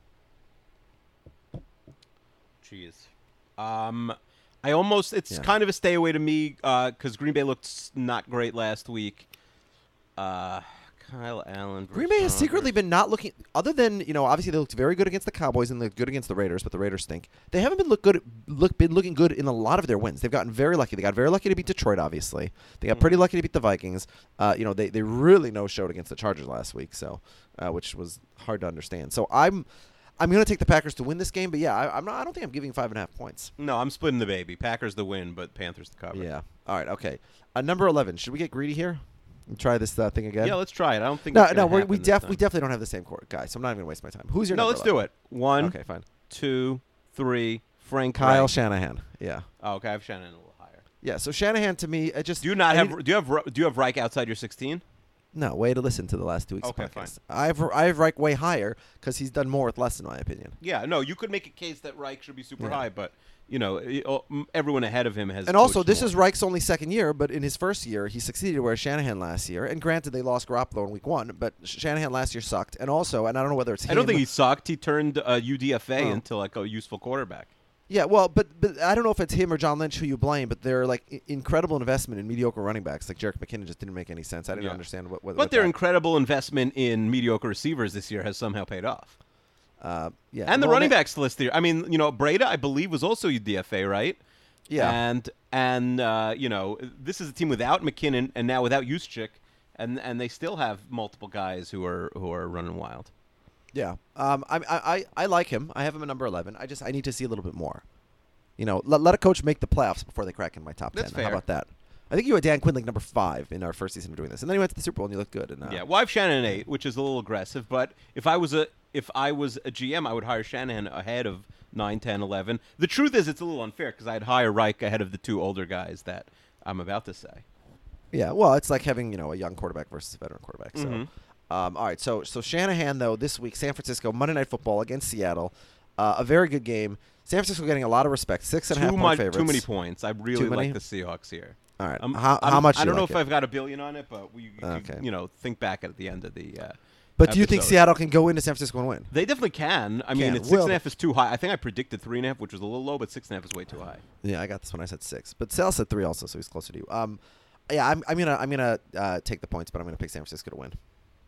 Jeez. Um, I almost, it's Yeah. kind of a stay away to me because Green Bay looked s- not great last week. Uh, Kyle Allen. Green Bay has versus secretly Rodgers. been not looking, other than, you know, obviously they looked very good against the Cowboys and looked good against the Raiders, but the Raiders stink. They haven't been look good, look been looking good in a lot of their wins. They've gotten very lucky. They got very lucky to beat Detroit, obviously. They got pretty lucky to beat the Vikings. Uh, you know, they, they really no-showed against the Chargers last week, so uh, which was hard to understand. So I'm I'm going to take the Packers to win this game, but yeah, I, I'm not. I don't think I'm giving five and a half points. No, I'm splitting the baby. Packers the win, but Panthers the cover. Yeah. All right. Okay. Uh, number eleven. Should we get greedy here and try this uh, thing again? Yeah, let's try it. I don't think No, it's no, gonna we're, happen we this def time. we definitely don't have the same court guy, so I'm not even going to waste my time. Who's your No, number let's do eleven? it. One, Okay, fine. two, three. Frank Kyle Reich. Shanahan. Yeah. Oh, okay, I have Shannon a little higher. Yeah. So Shanahan to me, it just Do you not I have? need- Do you have? Ro- Do you have Reich outside your sixteen? no way to listen to the last two weeks. Okay, podcast. fine. I have I have Reich way higher because he's done more with less, in my opinion. Yeah, no, you could make a case that Reich should be super Yeah. high, but you know, it- oh, m- everyone ahead of him has. And also, coached this more. is Reich's only second year, but in his first year, he succeeded where Shanahan last year. And granted, they lost Garoppolo in week one, but Shanahan last year sucked. And also, and I don't know whether it's I don't him- think he sucked. He turned uh, U D F A Oh. into like a useful quarterback. Yeah, well, but but I don't know if it's him or John Lynch who you blame, but they're like I- incredible investment in mediocre running backs. Like Jerick McKinnon just didn't make any sense. I didn't Yeah. understand what. what But what their that- incredible investment in mediocre receivers this year has somehow paid off. uh, yeah, And the well, running they- backs list there. I mean, you know, Breda, I believe, was also U D F A, right? Yeah, And and uh, you know, this is a team without McKinnon and now without Juszczyk, and and they still have multiple guys who are who are running wild. yeah. Um, I, I I I like him. I have him at number eleven. I just I need to see a little bit more. You know, let, let a coach make the playoffs before they crack in my top That's ten. fair. How about that? I think you had Dan Quinn like number five in our first season of doing this, and then he went to the Super Bowl and you looked good. And uh, Yeah, well, I have Shanahan eight, which is a little aggressive. But if I was a if I was a G M, I would hire Shanahan ahead of nine, ten, eleven. The truth is, it's a little unfair because I'd hire Reich ahead of the two older guys that I'm about to say. yeah. Well, it's like having you know a young quarterback versus a veteran quarterback. So, Mhm. um, all right. So so Shanahan though this week, San Francisco Monday Night Football against Seattle, uh, a very good game. San Francisco getting a lot of respect, six and a half Too point much, favorites. too many points. I really Too many? like the Seahawks here. All right. Um, how I'm- how much? I do don't you know like if it? I've got a billion on it, but we, you, Okay. you know, think back at the end of the. Uh, But do you think episode. Seattle can go into San Francisco and win? They definitely can. I mean, Can. it's six Will. and a half is too high. I think I predicted three and a half, which was a little low, but six and a half is way too high. Yeah, I got this one. I said six, but Sal said three also, so he's closer to you. Um, yeah, I'm, I'm gonna I'm gonna uh, take the points, but I'm gonna pick San Francisco to win.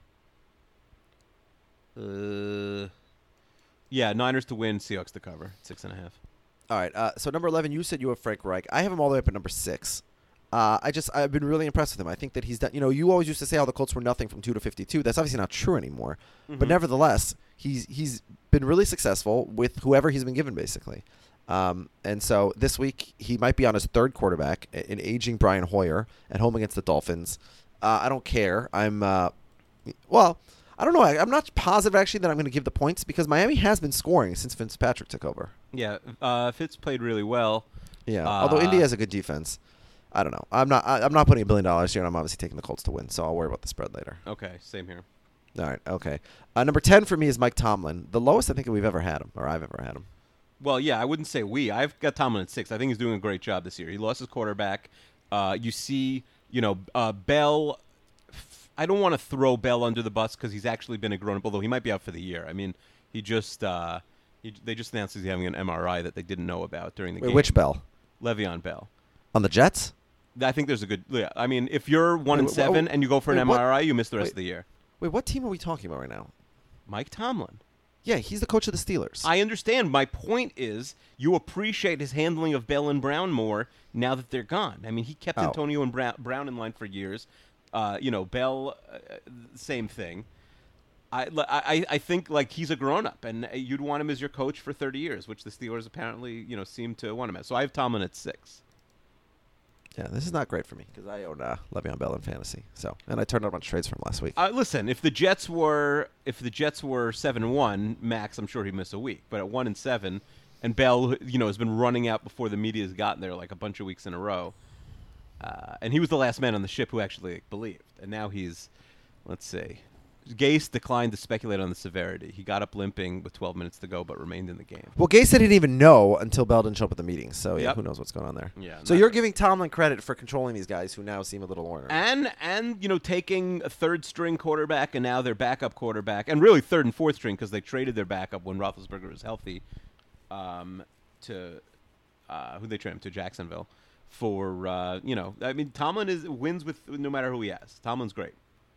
Uh, yeah, Niners to win, Seahawks to cover, six and a half. All right. Uh, so number eleven, you said you have Frank Reich. I have him all the way up at number six. Uh, I just I've been really impressed with him. I think that he's done. You know, you always used to say how the Colts were nothing from two to fifty-two. That's obviously not true anymore. But Mhm. nevertheless, he's he's been really successful with whoever he's been given, basically. Um, and so this week he might be on his third quarterback, an aging Brian Hoyer, at home against the Dolphins. Uh, I don't care. I'm uh, well. I don't know. I, I'm not positive actually that I'm going to give the points because Miami has been scoring since Fitzpatrick took over. Yeah, uh, Fitz played really well. Yeah. Uh, Although Indy has a good defense. I don't know. I'm not. I, I'm not putting a billion dollars here, and I'm obviously taking the Colts to win. So I'll worry about the spread later. Okay, same here. All right. Okay. Uh, number ten for me is Mike Tomlin, the lowest I think we've ever had him, or I've ever had him. Well, yeah, I wouldn't say we. I've got Tomlin at six. I think he's doing a great job this year. He lost his quarterback. Uh, you see, you know, uh, Bell f- I don't want to throw Bell under the bus because he's actually been a grown-up, although he might be out for the year. I mean, he just uh, he, they just announced he's having an M R I that they didn't know about during the Wait, game. which Bell? Le'Veon Bell. On the Jets? I think there's a good. Yeah, I mean, if you're one Wait, and seven wh- and you go for an wait, what- M R I, you miss the rest wait. of the year. Wait, what team are we talking about right now? Mike Tomlin. Yeah, he's the coach of the Steelers. I understand. My point is, you appreciate his handling of Bell and Brown more now that they're gone. I mean, he kept Oh. Antonio and Brown, Brown in line for years. Uh, you know, Bell, uh, same thing. I, I, I think like he's a grown up, and you'd want him as your coach for thirty years, which the Steelers apparently you know seem to want him as. So I have Tomlin at six. Yeah, this is not great for me because I own uh, Le'Veon Bell in fantasy. So, and I turned out a bunch of trades from last week. Uh, listen, if the Jets were if the Jets were seven and one, Max, I'm sure he'd miss a week. But at one and seven, and Bell, you know, has been running out before the media has gotten there like a bunch of weeks in a row. Uh, and he was the last man on the ship who actually like, believed. And now he's, let's see, Gase declined to speculate on the severity. He got up limping with twelve minutes to go, but remained in the game. Well, Gase said he didn't even know until Bell didn't show up at the meeting. So, yeah, Yep. who knows what's going on there. Yeah, So not- you're giving Tomlin credit for controlling these guys who now seem a little ornery. And and you know taking a third string quarterback and now their backup quarterback and really third and fourth string because they traded their backup when Roethlisberger was healthy, um, to uh, who they traded him to Jacksonville for uh, you know I mean Tomlin is wins with no matter who he has. Tomlin's great.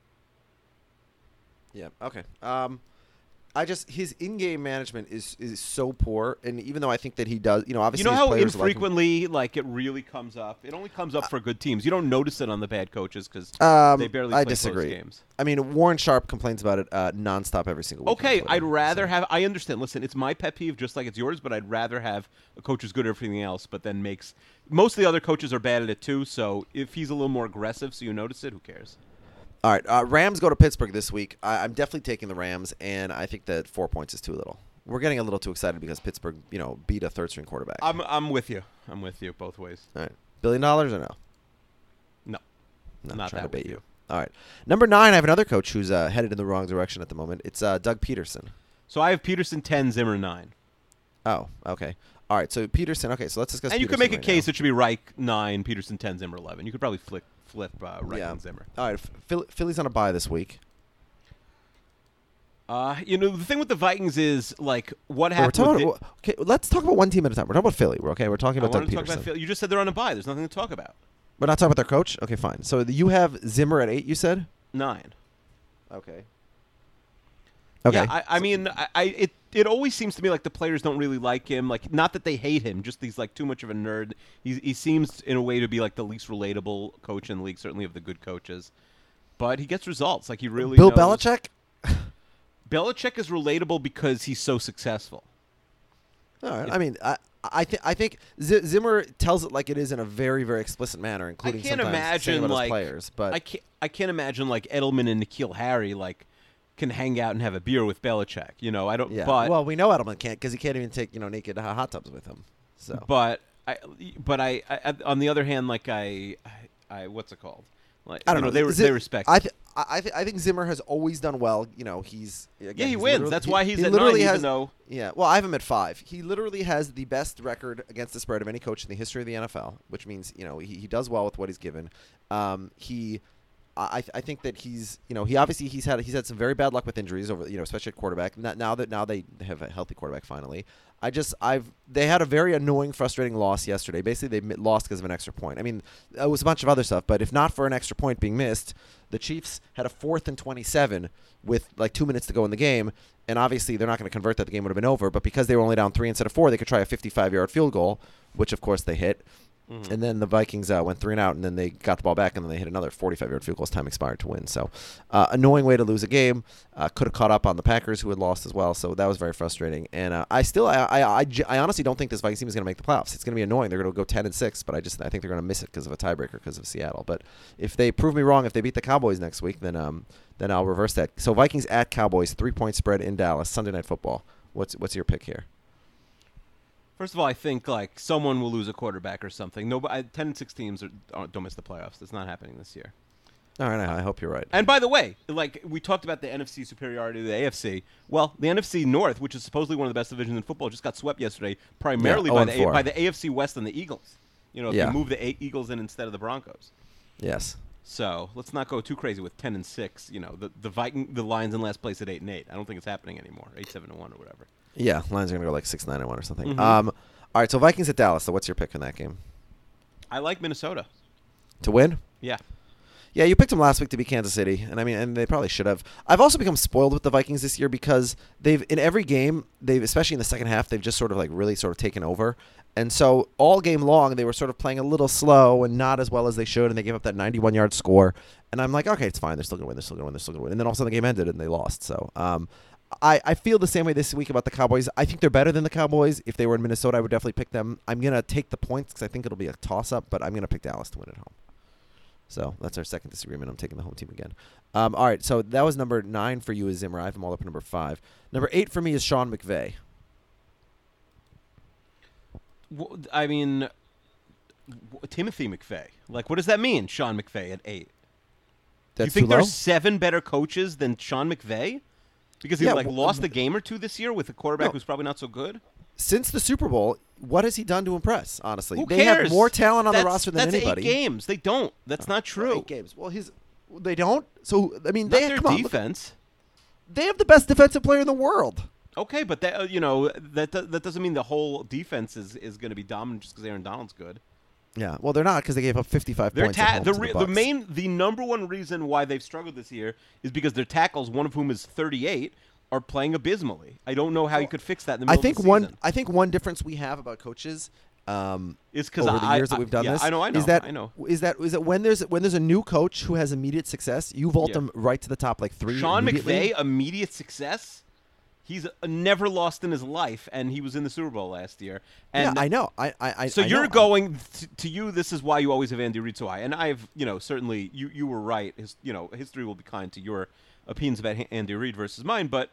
Yeah. Okay. Um, I just his in-game management is is so poor, and even though I think that he does, you know, obviously You know his how players like him- infrequently like it really comes up. It only comes up for good teams. You don't notice it on the bad coaches because Um, they barely I play close disagree. games. I mean, Warren Sharp complains about it uh, nonstop every single week. Okay, on I'd Twitter, rather so. have. I understand. Listen, it's my pet peeve, just like it's yours. But I'd rather have a coach who's good at everything else, but then makes most of the other coaches are bad at it too. So if he's a little more aggressive, so you notice it, who cares? All right, uh, Rams go to Pittsburgh this week. I, I'm definitely taking the Rams, and I think that four points is too little. We're getting a little too excited because Pittsburgh, you know, beat a third-string quarterback. I'm I'm with you. I'm with you both ways. All right, billion dollars or no? No, No, Not trying that to bait with you. you. All right, number nine. I have another coach who's uh, headed in the wrong direction at the moment. It's uh, Doug Peterson. so I have Peterson ten, Zimmer nine, Oh, okay. All right, so Peterson. Okay, so let's discuss. and you could Peterson make a right case now. it should be Reich nine, Peterson ten, Zimmer eleven. You could probably flip flip uh, Reich Yeah. and Zimmer. All right, Phil- Philly's on a bye this week. Uh, you know the thing with the Vikings is like what Wait, we're happened. talking with about, okay, let's talk about one team at a time. We're talking about Philly. We're okay. We're talking the, I about Doug wanted to talk Peterson. about Philly. You just said they're on a bye. There's nothing to talk about. We're not talking about their coach. Okay, fine. So you have Zimmer at eight. You said. Nine. Okay. Okay. Yeah, I, I mean, I, I it it always seems to me like the players don't really like him. Like, not that they hate him, just he's like too much of a nerd. He he seems in a way to be like the least relatable coach in the league, certainly of the good coaches. But he gets results. Like he really. Bill knows. Belichick. Belichick is relatable because he's so successful. All right. I mean, I I think I think Z- Zimmer tells it like it is in a very very explicit manner, including I can't sometimes saying imagine about his like players. But I can't I can't imagine like Edelman and N'Keal Harry like can hang out and have a beer with Belichick. You know, I don't. yeah. But well, we know Edelman can't because he can't even take you know naked uh, hot tubs with him. So. But I, but I, I, on the other hand, like I, I, I what's it called? Like I don't you know. They re- Zi- they respect. I him. th- I, th- I think Zimmer has always done well. You know, he's again, yeah, he he's wins. literally- That's he- why he's he at literally nine, has, even though. Yeah, well, I have him at five. He literally has the best record against the spread of any coach in the history of the N F L, which means you know he, he does well with what he's given. Um, he, I, I think that he's you know he obviously he's had he's had some very bad luck with injuries over you know especially at quarterback. Now, now that now they have a healthy quarterback finally. I just I've they had a very annoying, frustrating loss yesterday. Basically, they mi- lost because of an extra point. I mean, it was a bunch of other stuff, but if not for an extra point being missed, the Chiefs had a fourth and twenty-seven with like two minutes to go in the game, and obviously they're not going to convert that. The game would have been over. But because they were only down three instead of four, they could try a fifty-five-yard field goal, which of course they hit. Mhm. And then the Vikings uh, went three and out, and then they got the ball back, and then they hit another forty-five-yard field goal as time expired to win. So, uh, annoying way to lose a game. Uh, could have caught up on the Packers, who had lost as well. So that was very frustrating. And uh, I still, I, I, I, j- I honestly don't think this Vikings team is going to make the playoffs. It's going to be annoying. They're going to go ten and six, but I just, I think they're going to miss it because of a tiebreaker because of Seattle. But if they prove me wrong, if they beat the Cowboys next week, then, um, then I'll reverse that. So Vikings at Cowboys, three-point spread in Dallas, Sunday Night Football. What's, what's your pick here? First of all, I think like someone will lose a quarterback or something. No, ten and six teams are, aren't- don't miss the playoffs. That's not happening this year. All right, I hope you're right. And by the way, like we talked about the N F C superiority to the A F C. Well, the N F C North, which is supposedly one of the best divisions in football, just got swept yesterday, primarily Yeah, by oh the and A- four. by the A F C West and the Eagles. You know, if Yeah. you move the A- Eagles in instead of the Broncos. Yes. So let's not go too crazy with ten and six. You know, the the Viking, the Lions in last place at eight and eight. I don't think it's happening anymore. Eight seven and one or whatever. Yeah, Lions are gonna go like six nine and one or something. Mhm. Um, all right, so Vikings at Dallas. So what's your pick in that game? I like Minnesota. To win? Yeah. Yeah, you picked them last week to beat Kansas City, and I mean, and they probably should have. I've also become spoiled with the Vikings this year because they've in every game they've, especially in the second half, they've just sort of like really sort of taken over. And so all game long they were sort of playing a little slow and not as well as they should, and they gave up that ninety-one yard score. And I'm like, okay, it's fine. They're still gonna win. They're still gonna win. They're still gonna win. And then all of a sudden the game ended and they lost. So um, I I feel the same way this week about the Cowboys. I think they're better than the Cowboys. If they were in Minnesota, I would definitely pick them. I'm gonna take the points because I think it'll be a toss up, but I'm gonna pick Dallas to win at home. So that's our second disagreement. I'm taking the home team again. Um, all right, so that was number nine for you is Zimmer. I have him all up at number five. Number eight for me is Sean McVay. Well, I mean, w- Timothy McVeigh. Like, what does that mean, Sean McVay at eight? That's you think too low? there's seven better coaches than Sean McVay? Because he Yeah, like well, lost um, a game or two this year with a quarterback no. who's probably not so good. Since the Super Bowl, what has he done to impress, honestly? Who they cares? have more talent on that's, the roster than that's anybody. Eight games. They don't. That's not true. Eight games. Well, he's they don't. So I mean, Not they their come on, look, defense. they have the best defensive player in the world. Okay, but that uh, you know that that doesn't mean the whole defense is, is going to be dominant just because Aaron Donald's good. Yeah, well, they're not because they gave up fifty-five Their points. ta- at home the, to re- the, the Bucs. main the number one reason why they've struggled this year is because their tackles, one of whom is thirty-eight, are playing abysmally. I don't know how you could fix that in the I middle think of the one. season. I think one difference we have about coaches. Um, Is because over the I, years that I- we've done yeah, this, I know, I know, is that I know. is that is that when there's when there's a new coach who has immediate success, you vault Yeah. them right to the top like three. Sean immediately. McVay, immediate success. He's uh, never lost in his life, and he was in the Super Bowl last year. And yeah, I know. I, I, I So I you're know. going to, to you. This is why you always have Andy Reid so high, and I've you know certainly you you were right. His you know history will be kind to your opinions about Ha- Andy Reid versus mine, but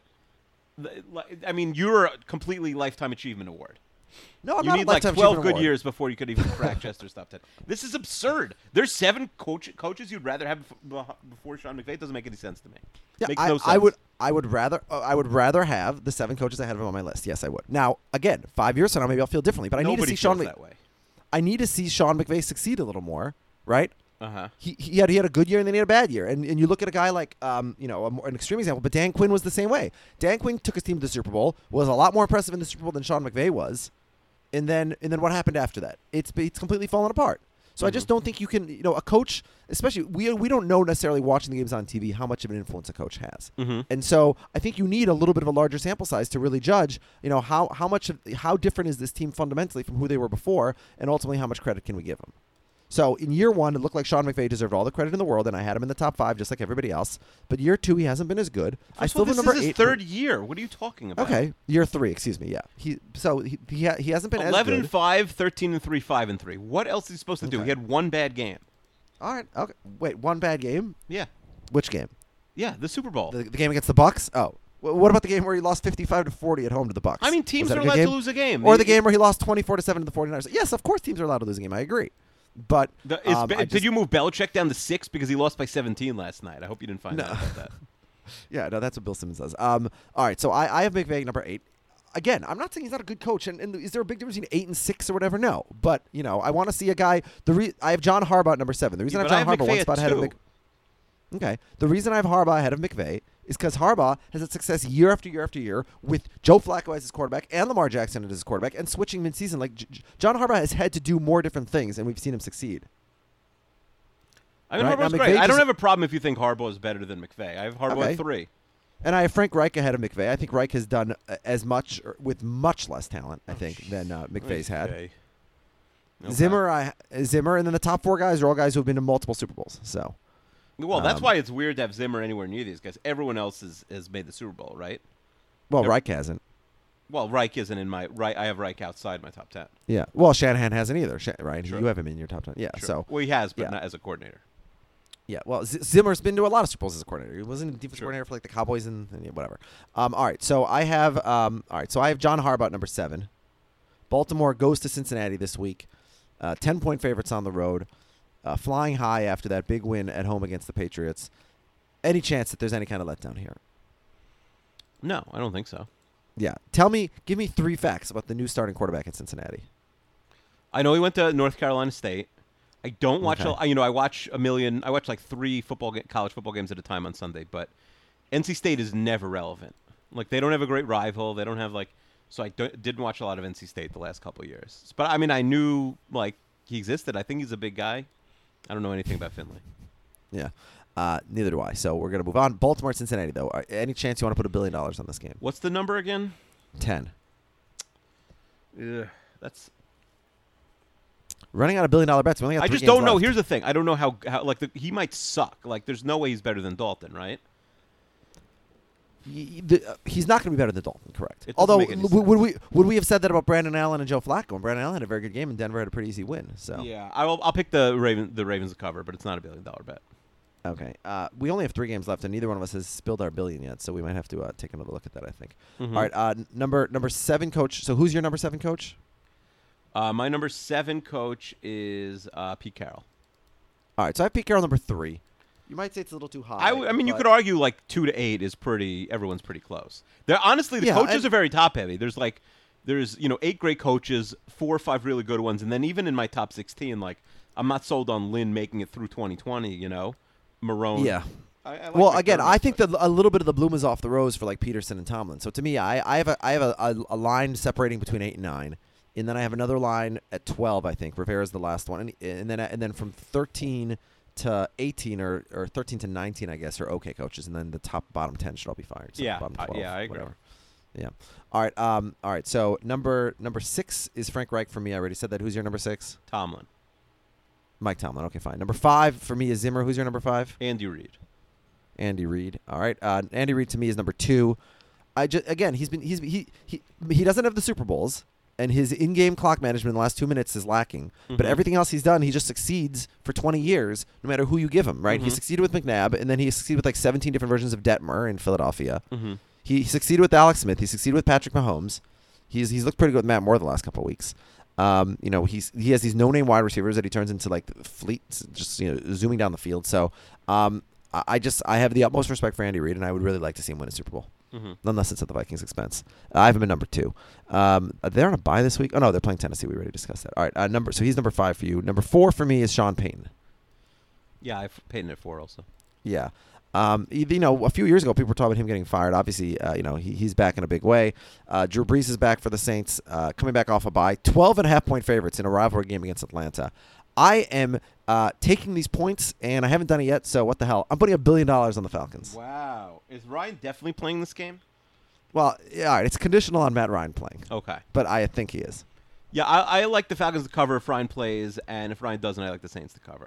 th- li- I mean you're a completely lifetime achievement award. No, I'm you not need a like lifetime twelve achievement good award. years before you could even crack Chester's top ten. This is absurd. There's seven coach, coaches you'd rather have bef- before Sean McVay. It doesn't make any sense to me. Yeah, Makes I, no sense. I would. I would rather. Uh, I would rather have the seven coaches ahead of him on my list. Yes, I would. Now, again, five years from now, maybe I'll feel differently. But I need to Nobody see Sean. feels Mc- that way. I need to see Sean McVay succeed a little more. Right. Uh huh. He, he had he had a good year and then he had a bad year, and and you look at a guy like um you know a more, an extreme example, but Dan Quinn was the same way. Dan Quinn took his team to the Super Bowl, was a lot more impressive in the Super Bowl than Sean McVay was, and then and then what happened after that? It's it's completely fallen apart. So I just don't think you can, you know, a coach, especially we we don't know necessarily watching the games on T V how much of an influence a coach has, Mm-hmm. and so I think you need a little bit of a larger sample size to really judge, you know, how how much of, how different is this team fundamentally from who they were before, and ultimately how much credit can we give them. So in year one, it looked like Sean McVay deserved all the credit in the world, and I had him in the top five just like everybody else. But year two, he hasn't been as good. I still this have number is his eight. third year. What are you talking about? Okay, year three, excuse me. Yeah, he so he he, ha- he hasn't been eleven as and good. five, thirteen and three, five and three. What else is he supposed to do? Okay. He had one bad game. All right, okay. Wait, one bad game. Yeah, Which game? yeah, the Super Bowl. The, the game against the Bucks. Oh, Wh- what about the game where he lost fifty-five to forty at home to the Bucks? I mean, Was teams that are a good allowed game? to lose a game. Or They- the game where he lost twenty-four to seven to the 49ers. Yes, of course, teams are allowed to lose a game. I agree. But The, is, um, Be- I did just- you move Belichick down to six because he lost by seventeen last night? I hope you didn't find No. out about that. Yeah, no, that's what Bill Simmons does. Um, all right, so I, I have McVay number eight. Again, I'm not saying he's not a good coach, and, and is there a big difference between eight and six or whatever? No, but you know, I want to see a guy. The re- I have John Harbaugh at number seven. The reason Yeah, I but I have have John Harbaugh one McVay spot at ahead of two. Mc. Okay, the reason I have Harbaugh ahead of McVay is because Harbaugh has had success year after year after year with Joe Flacco as his quarterback and Lamar Jackson as his quarterback, and switching midseason. Like J- J- John Harbaugh has had to do more different things, and we've seen him succeed. I mean, Right, Harbaugh's now great. McVay I don't just- have a problem if you think Harbaugh is better than McVay. I have Harbaugh Okay. at three. And I have Frank Reich ahead of McVay. I think Reich has done uh, as much or with much less talent, I think, than uh, McVay's had. Okay. Okay. Zimmer, I Zimmer, and then the top four guys are all guys who have been to multiple Super Bowls. So, Well, that's um, why it's weird to have Zimmer anywhere near these guys. Everyone else has, has made the Super Bowl, right? well, Yep. Reich hasn't. Well, Reich isn't in my right. I have Reich outside my top ten. Yeah. Well, Shanahan hasn't either. Sha- right? Sure. You have him in your top ten. Yeah. Sure. So, well, he has, but yeah. not as a coordinator. yeah. Well, Z- Zimmer's been to a lot of Super Bowls as a coordinator. He wasn't a defense Sure. coordinator for like the Cowboys and, and yeah, whatever. Um. All right. So I have um. All right. So I have John Harbaugh at number seven. Baltimore goes to Cincinnati this week. Uh, ten point favorites on the road. Uh, flying high after that big win at home against the Patriots. Any chance that there's any kind of letdown here? No, I don't think so. Yeah. Tell me, give me three facts about the new starting quarterback at Cincinnati. I know he went to North Carolina State. I don't watch, Okay. a, you know, I watch a million. I watch like three football, ga- college football games at a time on Sunday. But N C State is never relevant. Like they don't have a great rival. They don't have like. So I don't, didn't watch a lot of N C State the last couple of years. But I mean, I knew like he existed. I think he's a big guy. I don't know anything about Finley. Yeah. Uh, neither do I. So we're gonna move on. Baltimore, Cincinnati, though. Uh, Any chance you want to put a billion dollars on this game? What's the number again? Ten. Ugh, that's. Running out of billion dollar bets. We only got I three just games don't know. left. Here's the thing. I don't know how, how like the, he might suck. Like there's no way he's better than Dalton, right? Y- the, uh, he's not going to be better than Dalton, correct? It doesn't Although, make any l- sense. would we would we have said that about Brandon Allen and Joe Flacco? And Brandon Allen had a very good game, and Denver had a pretty easy win. So Yeah, I will. I'll pick the Raven, the Ravens to cover, but it's not a billion dollar bet. okay, uh, we only have three games left, and neither one of us has spilled our billion yet. So we might have to uh, take another look at that. I think. Mhm. All right, uh, n- number number seven coach. So who's your number seven coach? Uh, my number seven coach is uh, Pete Carroll. All right, so I have Pete Carroll number three. You might say it's a little too high. I, w- I mean, you but- could argue like two to eight is pretty. Everyone's pretty close. There, honestly, the Yeah, coaches and- are very top heavy. There's like, there's you know eight great coaches, four or five really good ones, and then even in my top sixteen, like I'm not sold on Lynn making it through twenty twenty. You know, Marone. Yeah. I, I like Well, Vic again, very I much, think but- that a little bit of the bloom is off the rose for like Peterson and Tomlin. So to me, I, I have a I have a, a, a line separating between eight and nine, and then I have another line at twelve. I think Rivera's the last one, and, and then and then from thirteen to eighteen or, or thirteen to nineteen, I guess, are okay coaches, and then the top bottom ten should all be fired. So Yeah, bottom uh, twelve, yeah, I agree. Whatever. Yeah. All right. Um. All right. So number number six is Frank Reich for me. I already said that. Who's your number six? Tomlin, Mike Tomlin. Okay, fine. Number five for me is Zimmer. Who's your number five? Andy Reid. Andy Reid. All right. Uh, Andy Reid to me is number two. I just again he's been he's he he he doesn't have the Super Bowls, and his in-game clock management in the last two minutes is lacking. But Mhm. everything else he's done, he just succeeds for twenty years, no matter who you give him. Right? He Mhm. succeeded with McNabb, and then he succeeded with like seventeen different versions of Detmer in Philadelphia. Mm-hmm. He succeeded with Alex Smith. He succeeded with Patrick Mahomes. He's he's looked pretty good with Matt Moore the last couple of weeks. Um, you know, he's he has these no-name wide receivers that he turns into like fleets, just you know, zooming down the field. So, um, I, I just I have the utmost respect for Andy Reid, and I would really like to see him win a Super Bowl, Mm-hmm. unless it's at the Vikings' expense. Uh, I have him at number two. Um, they're on a bye this week. Oh no, they're playing Tennessee. We already discussed that. All right, uh, number so he's number five for you. Number four for me is Sean Payton. Yeah, I've paid it for also. Yeah. Um, you you know, a few years ago, people were talking about him getting fired. Obviously, uh, you know, he, he's back in a big way. Uh, Drew Brees is back for the Saints, uh, coming back off a bye. twelve and a half point favorites in a rivalry game against Atlanta. I am uh, taking these points, and I haven't done it yet, so what the hell? I'm putting a billion dollars on the Falcons. Wow, is Ryan definitely playing this game? Well, yeah, all right, it's conditional on Matt Ryan playing, Okay. but I think he is. Yeah, I, I like the Falcons to cover if Ryan plays, and if Ryan doesn't, I like the Saints to cover.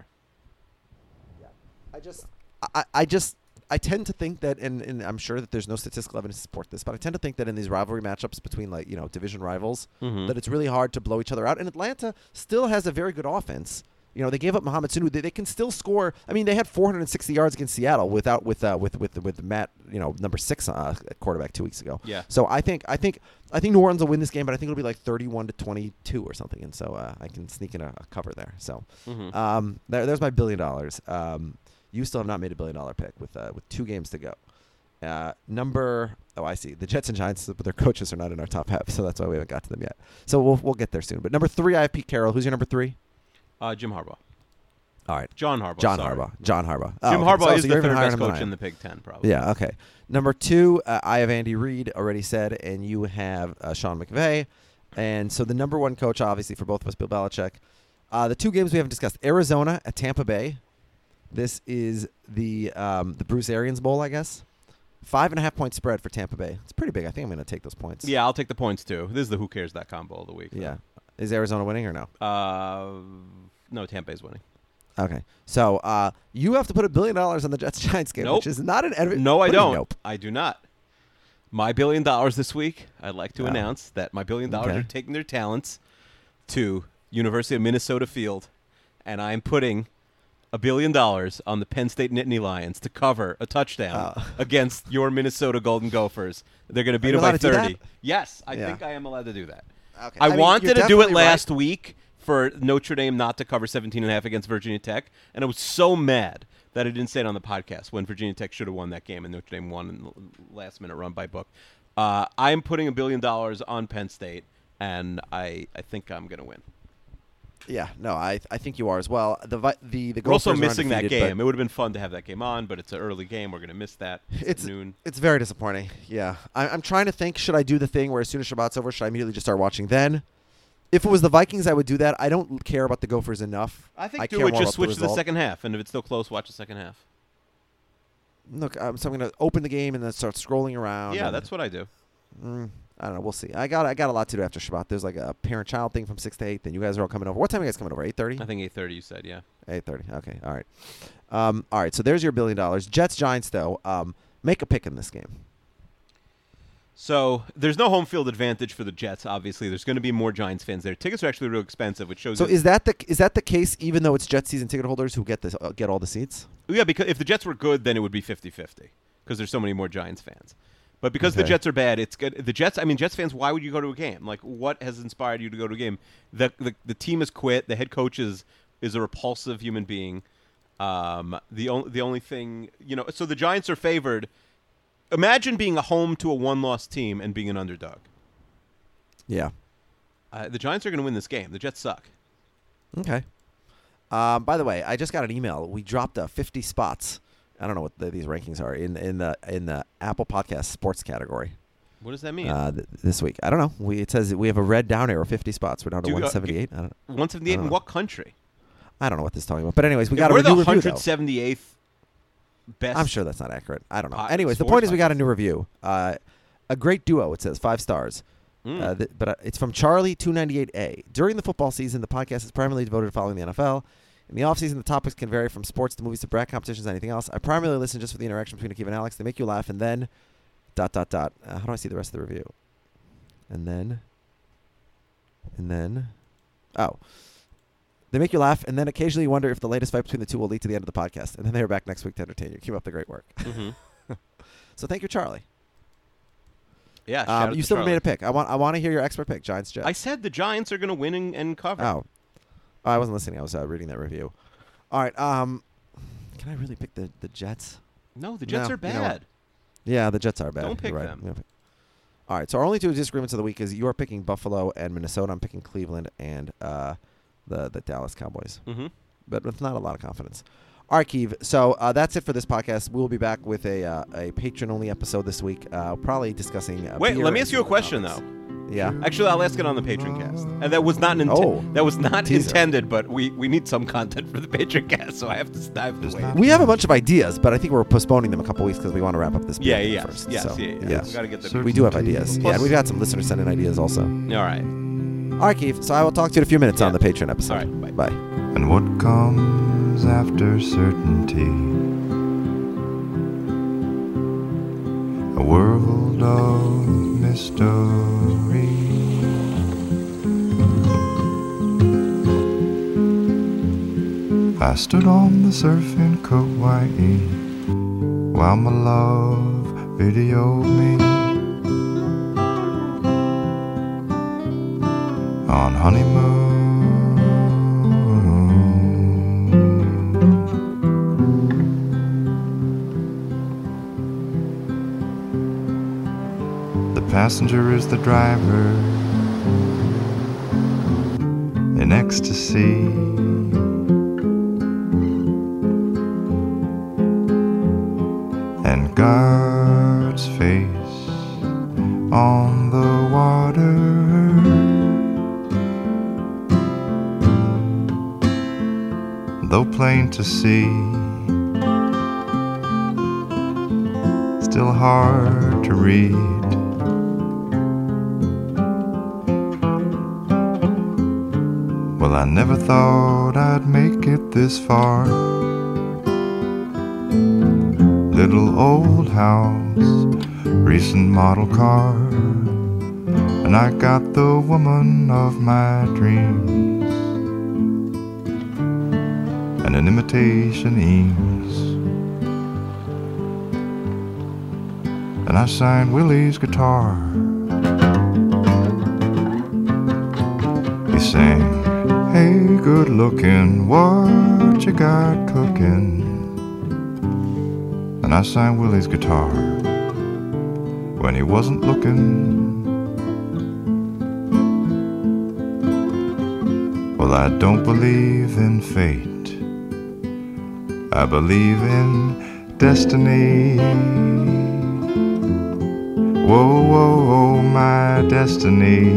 I just, I, I just, I tend to think that, and, and I'm sure that there's no statistical evidence to support this, but I tend to think that in these rivalry matchups between like you know division rivals, Mhm. that it's really hard to blow each other out. And Atlanta still has a very good offense. You know, they gave up Mohamed Sanu. They, they can still score. I mean, they had four hundred sixty yards against Seattle without with uh, with with with Matt, you know, number six uh, at quarterback two weeks ago. Yeah. So I think I think I think New Orleans will win this game, but I think it'll be like thirty-one to twenty-two or something, and so uh, I can sneak in a, a cover there. So Mhm. um, there, there's my billion dollars. Um, you still have not made a billion dollar pick with uh, with two games to go. Uh, number oh I see the Jets and Giants, but their coaches are not in our top half, so that's why we haven't got to them yet. So we'll we'll get there soon. But number three, I have Pete Carroll. Who's your number three? Uh, Jim Harbaugh. All right, John Harbaugh. John sorry. Harbaugh. John Harbaugh. Oh, Jim okay. Harbaugh So- is so the you're even third higher best than I coach am. in the Big Ten, probably. Yeah. Okay. Number two, uh, I have Andy Reid, already said, and you have uh, Sean McVay, and so the number one coach, obviously for both of us, Bill Belichick. Uh, the two games we haven't discussed: Arizona at Tampa Bay. This is the um, the Bruce Arians Bowl, I guess. Five and a half point spread for Tampa Bay. It's pretty big. I think I'm going to take those points. Yeah, I'll take the points too. This is the who cares dot com bowl of the week. though. Yeah. Is Arizona winning or no? Uh, no, Tampa's winning. Okay. So uh, you have to put a billion dollars on the Jets Giants game, Nope. which is not an. Every- No, I What do you don't. Nope. I do not. My billion dollars this week, I'd like to Oh. announce that my billion dollars Okay. are taking their talents to University of Minnesota Field, and I'm putting a billion dollars on the Penn State Nittany Lions to cover a touchdown Oh. against your Minnesota Golden Gophers. They're going to beat you them by allowed to do that? thirty. Yes, I Yeah. think I am allowed to do that. Okay. I, mean, wanted you're to do it definitely last right. week for Notre Dame not to cover seventeen and a half against Virginia Tech, and I was so mad that I didn't say it on the podcast when Virginia Tech should have won that game and Notre Dame won in the last minute run by book. Uh, I'm putting a billion dollars on Penn State, and I, I think I'm going to win. Yeah, no, I I think you are as well. The Vi- the the We're also Gophers are missing that undefeated, game. It would have been fun to have that game on, but it's an early game. We're going to miss that. It's, It's at noon. it's very disappointing. Yeah, I, I'm trying to think. Should I do the thing where as soon as Shabbat's over, should I immediately just start watching then? If it was the Vikings, I would do that. I don't care about the Gophers enough. I think I do care it. more Just about the switch to the result. second half, and if it's still close, watch the second half. Look, um, so I'm going to open the game and then start scrolling around. Yeah, and- that's what I do. Mm, I don't know. We'll see. I got I got a lot to do after Shabbat. There's like a parent-child thing from six to eight. Then you guys are all coming over. What time are you guys coming over? Eight thirty. I think eight thirty. You said, yeah. Eight thirty. Okay. All right. Um, all right. So there's your billion dollars. Jets Giants though. Um, make a pick in this game. So there's no home field advantage for the Jets. Obviously, there's going to be more Giants fans there. Tickets are actually real expensive, which shows. So you- is that the is that the case? Even though it's Jets season ticket holders who get this uh, get all the seats. Yeah, because if the Jets were good, then it would be fifty-fifty because there's so many more Giants fans. But because the Okay. Jets are bad, it's good. The Jets, I mean, Jets fans, why would you go to a game? Like, what has inspired you to go to a game? The the, the team has quit. The head coach is is a repulsive human being. Um, the only the only thing, you know, so the Giants are favored. Imagine being a home to a one-loss team and being an underdog. Yeah. Uh, the Giants are going to win this game. The Jets suck. Okay. Um, by the way, I just got an email. We dropped uh, fifty spots. I don't know what the, these rankings are in in the in the Apple Podcast Sports category What does that mean? uh, th- this week. I don't know. We it says that we have a red down arrow, fifty spots. We're down to Do you, uh, one seventy-eight. I don't. one seventy-eight in uh, what country? I don't know what this is talking about. But anyways, we If got a we're new the review though. one hundred seventy-eighth best. I'm sure that's not accurate. I don't know. pod- Anyways, the sports point is we got a podcast. new review. Uh, a great duo. It says five stars. Mm. Uh, th- but uh, it's from Charlie two ninety-eight A. During the football season, the podcast is primarily devoted to following the N F L. In the offseason, the topics can vary from sports to movies to bracket competitions and anything else. I primarily listen just for the interaction between Akiva and Alex. They make you laugh, and then dot dot dot. Uh, how do I see the rest of the review? And then, and then, oh, they make you laugh, and then occasionally you wonder if the latest fight between the two will lead to the end of the podcast. And then they are back next week to entertain you. Keep up the great work. Mhm. So thank you, Charlie. Yeah, shout Um, out you to still haven't Charlie. made a pick. I want I want to hear your expert pick. Giants Jets. I said the Giants are going to win and, and cover. Oh. oh, I wasn't listening. I was uh, reading that review. All right. Um, can I really pick the, the Jets? No, the Jets No, are you know what? bad. Yeah, the Jets are bad. Don't You're pick right. them. I'm gonna pick- All right. So our only two disagreements of the week is you are picking Buffalo and Minnesota. I'm picking Cleveland and uh, the the Dallas Cowboys. Mm-hmm. But with not a lot of confidence. All right, Keeve. So uh, that's it for this podcast. We'll be back with a uh, a patron only episode this week. Uh, probably discussing. Uh, Wait, beer let me and ask you a some question topics. though. Yeah. Actually, I'll ask it on the Patreon cast. And that was not an inten- Oh, that was not teaser. intended, but we, we need some content for the Patreon cast, so I have to, I have to wait. We have a bunch of ideas, but I think we're postponing them a couple weeks because we want to wrap up this. Yeah, beer yeah, thing first. yes, so, yeah, yeah. We gotta get the- We do have ideas. Plus- yeah, and we've had some listeners send in ideas also. All right. All right, Keith. So I will talk to you in a few minutes Yeah. on the Patreon episode. All right, Bye. And what comes after certainty? A world of mystery. I stood on the surf in Kauai while my love videoed me on honeymoon. The passenger is the driver in ecstasy. And God's face on the water. Though plain to see, still hard to read. Well, I never thought I'd make it this far. Little old house, recent model car, and I got the woman of my dreams, and an imitation Eames. And I signed Willie's guitar. He sang, hey, good looking, what you got cooking? And I signed Willie's guitar when he wasn't looking. Well, I don't believe in fate, I believe in destiny. Whoa, whoa, whoa, my destiny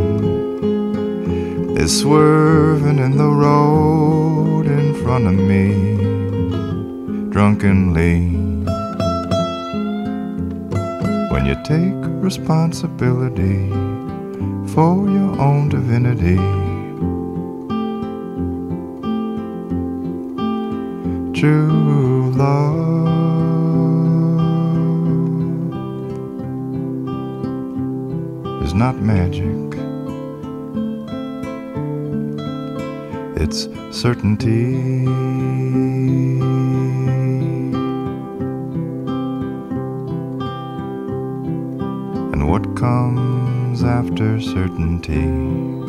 is swerving in the road in front of me, drunkenly. When you take responsibility for your own divinity, true love is not magic, it's certainty. And what comes after certainty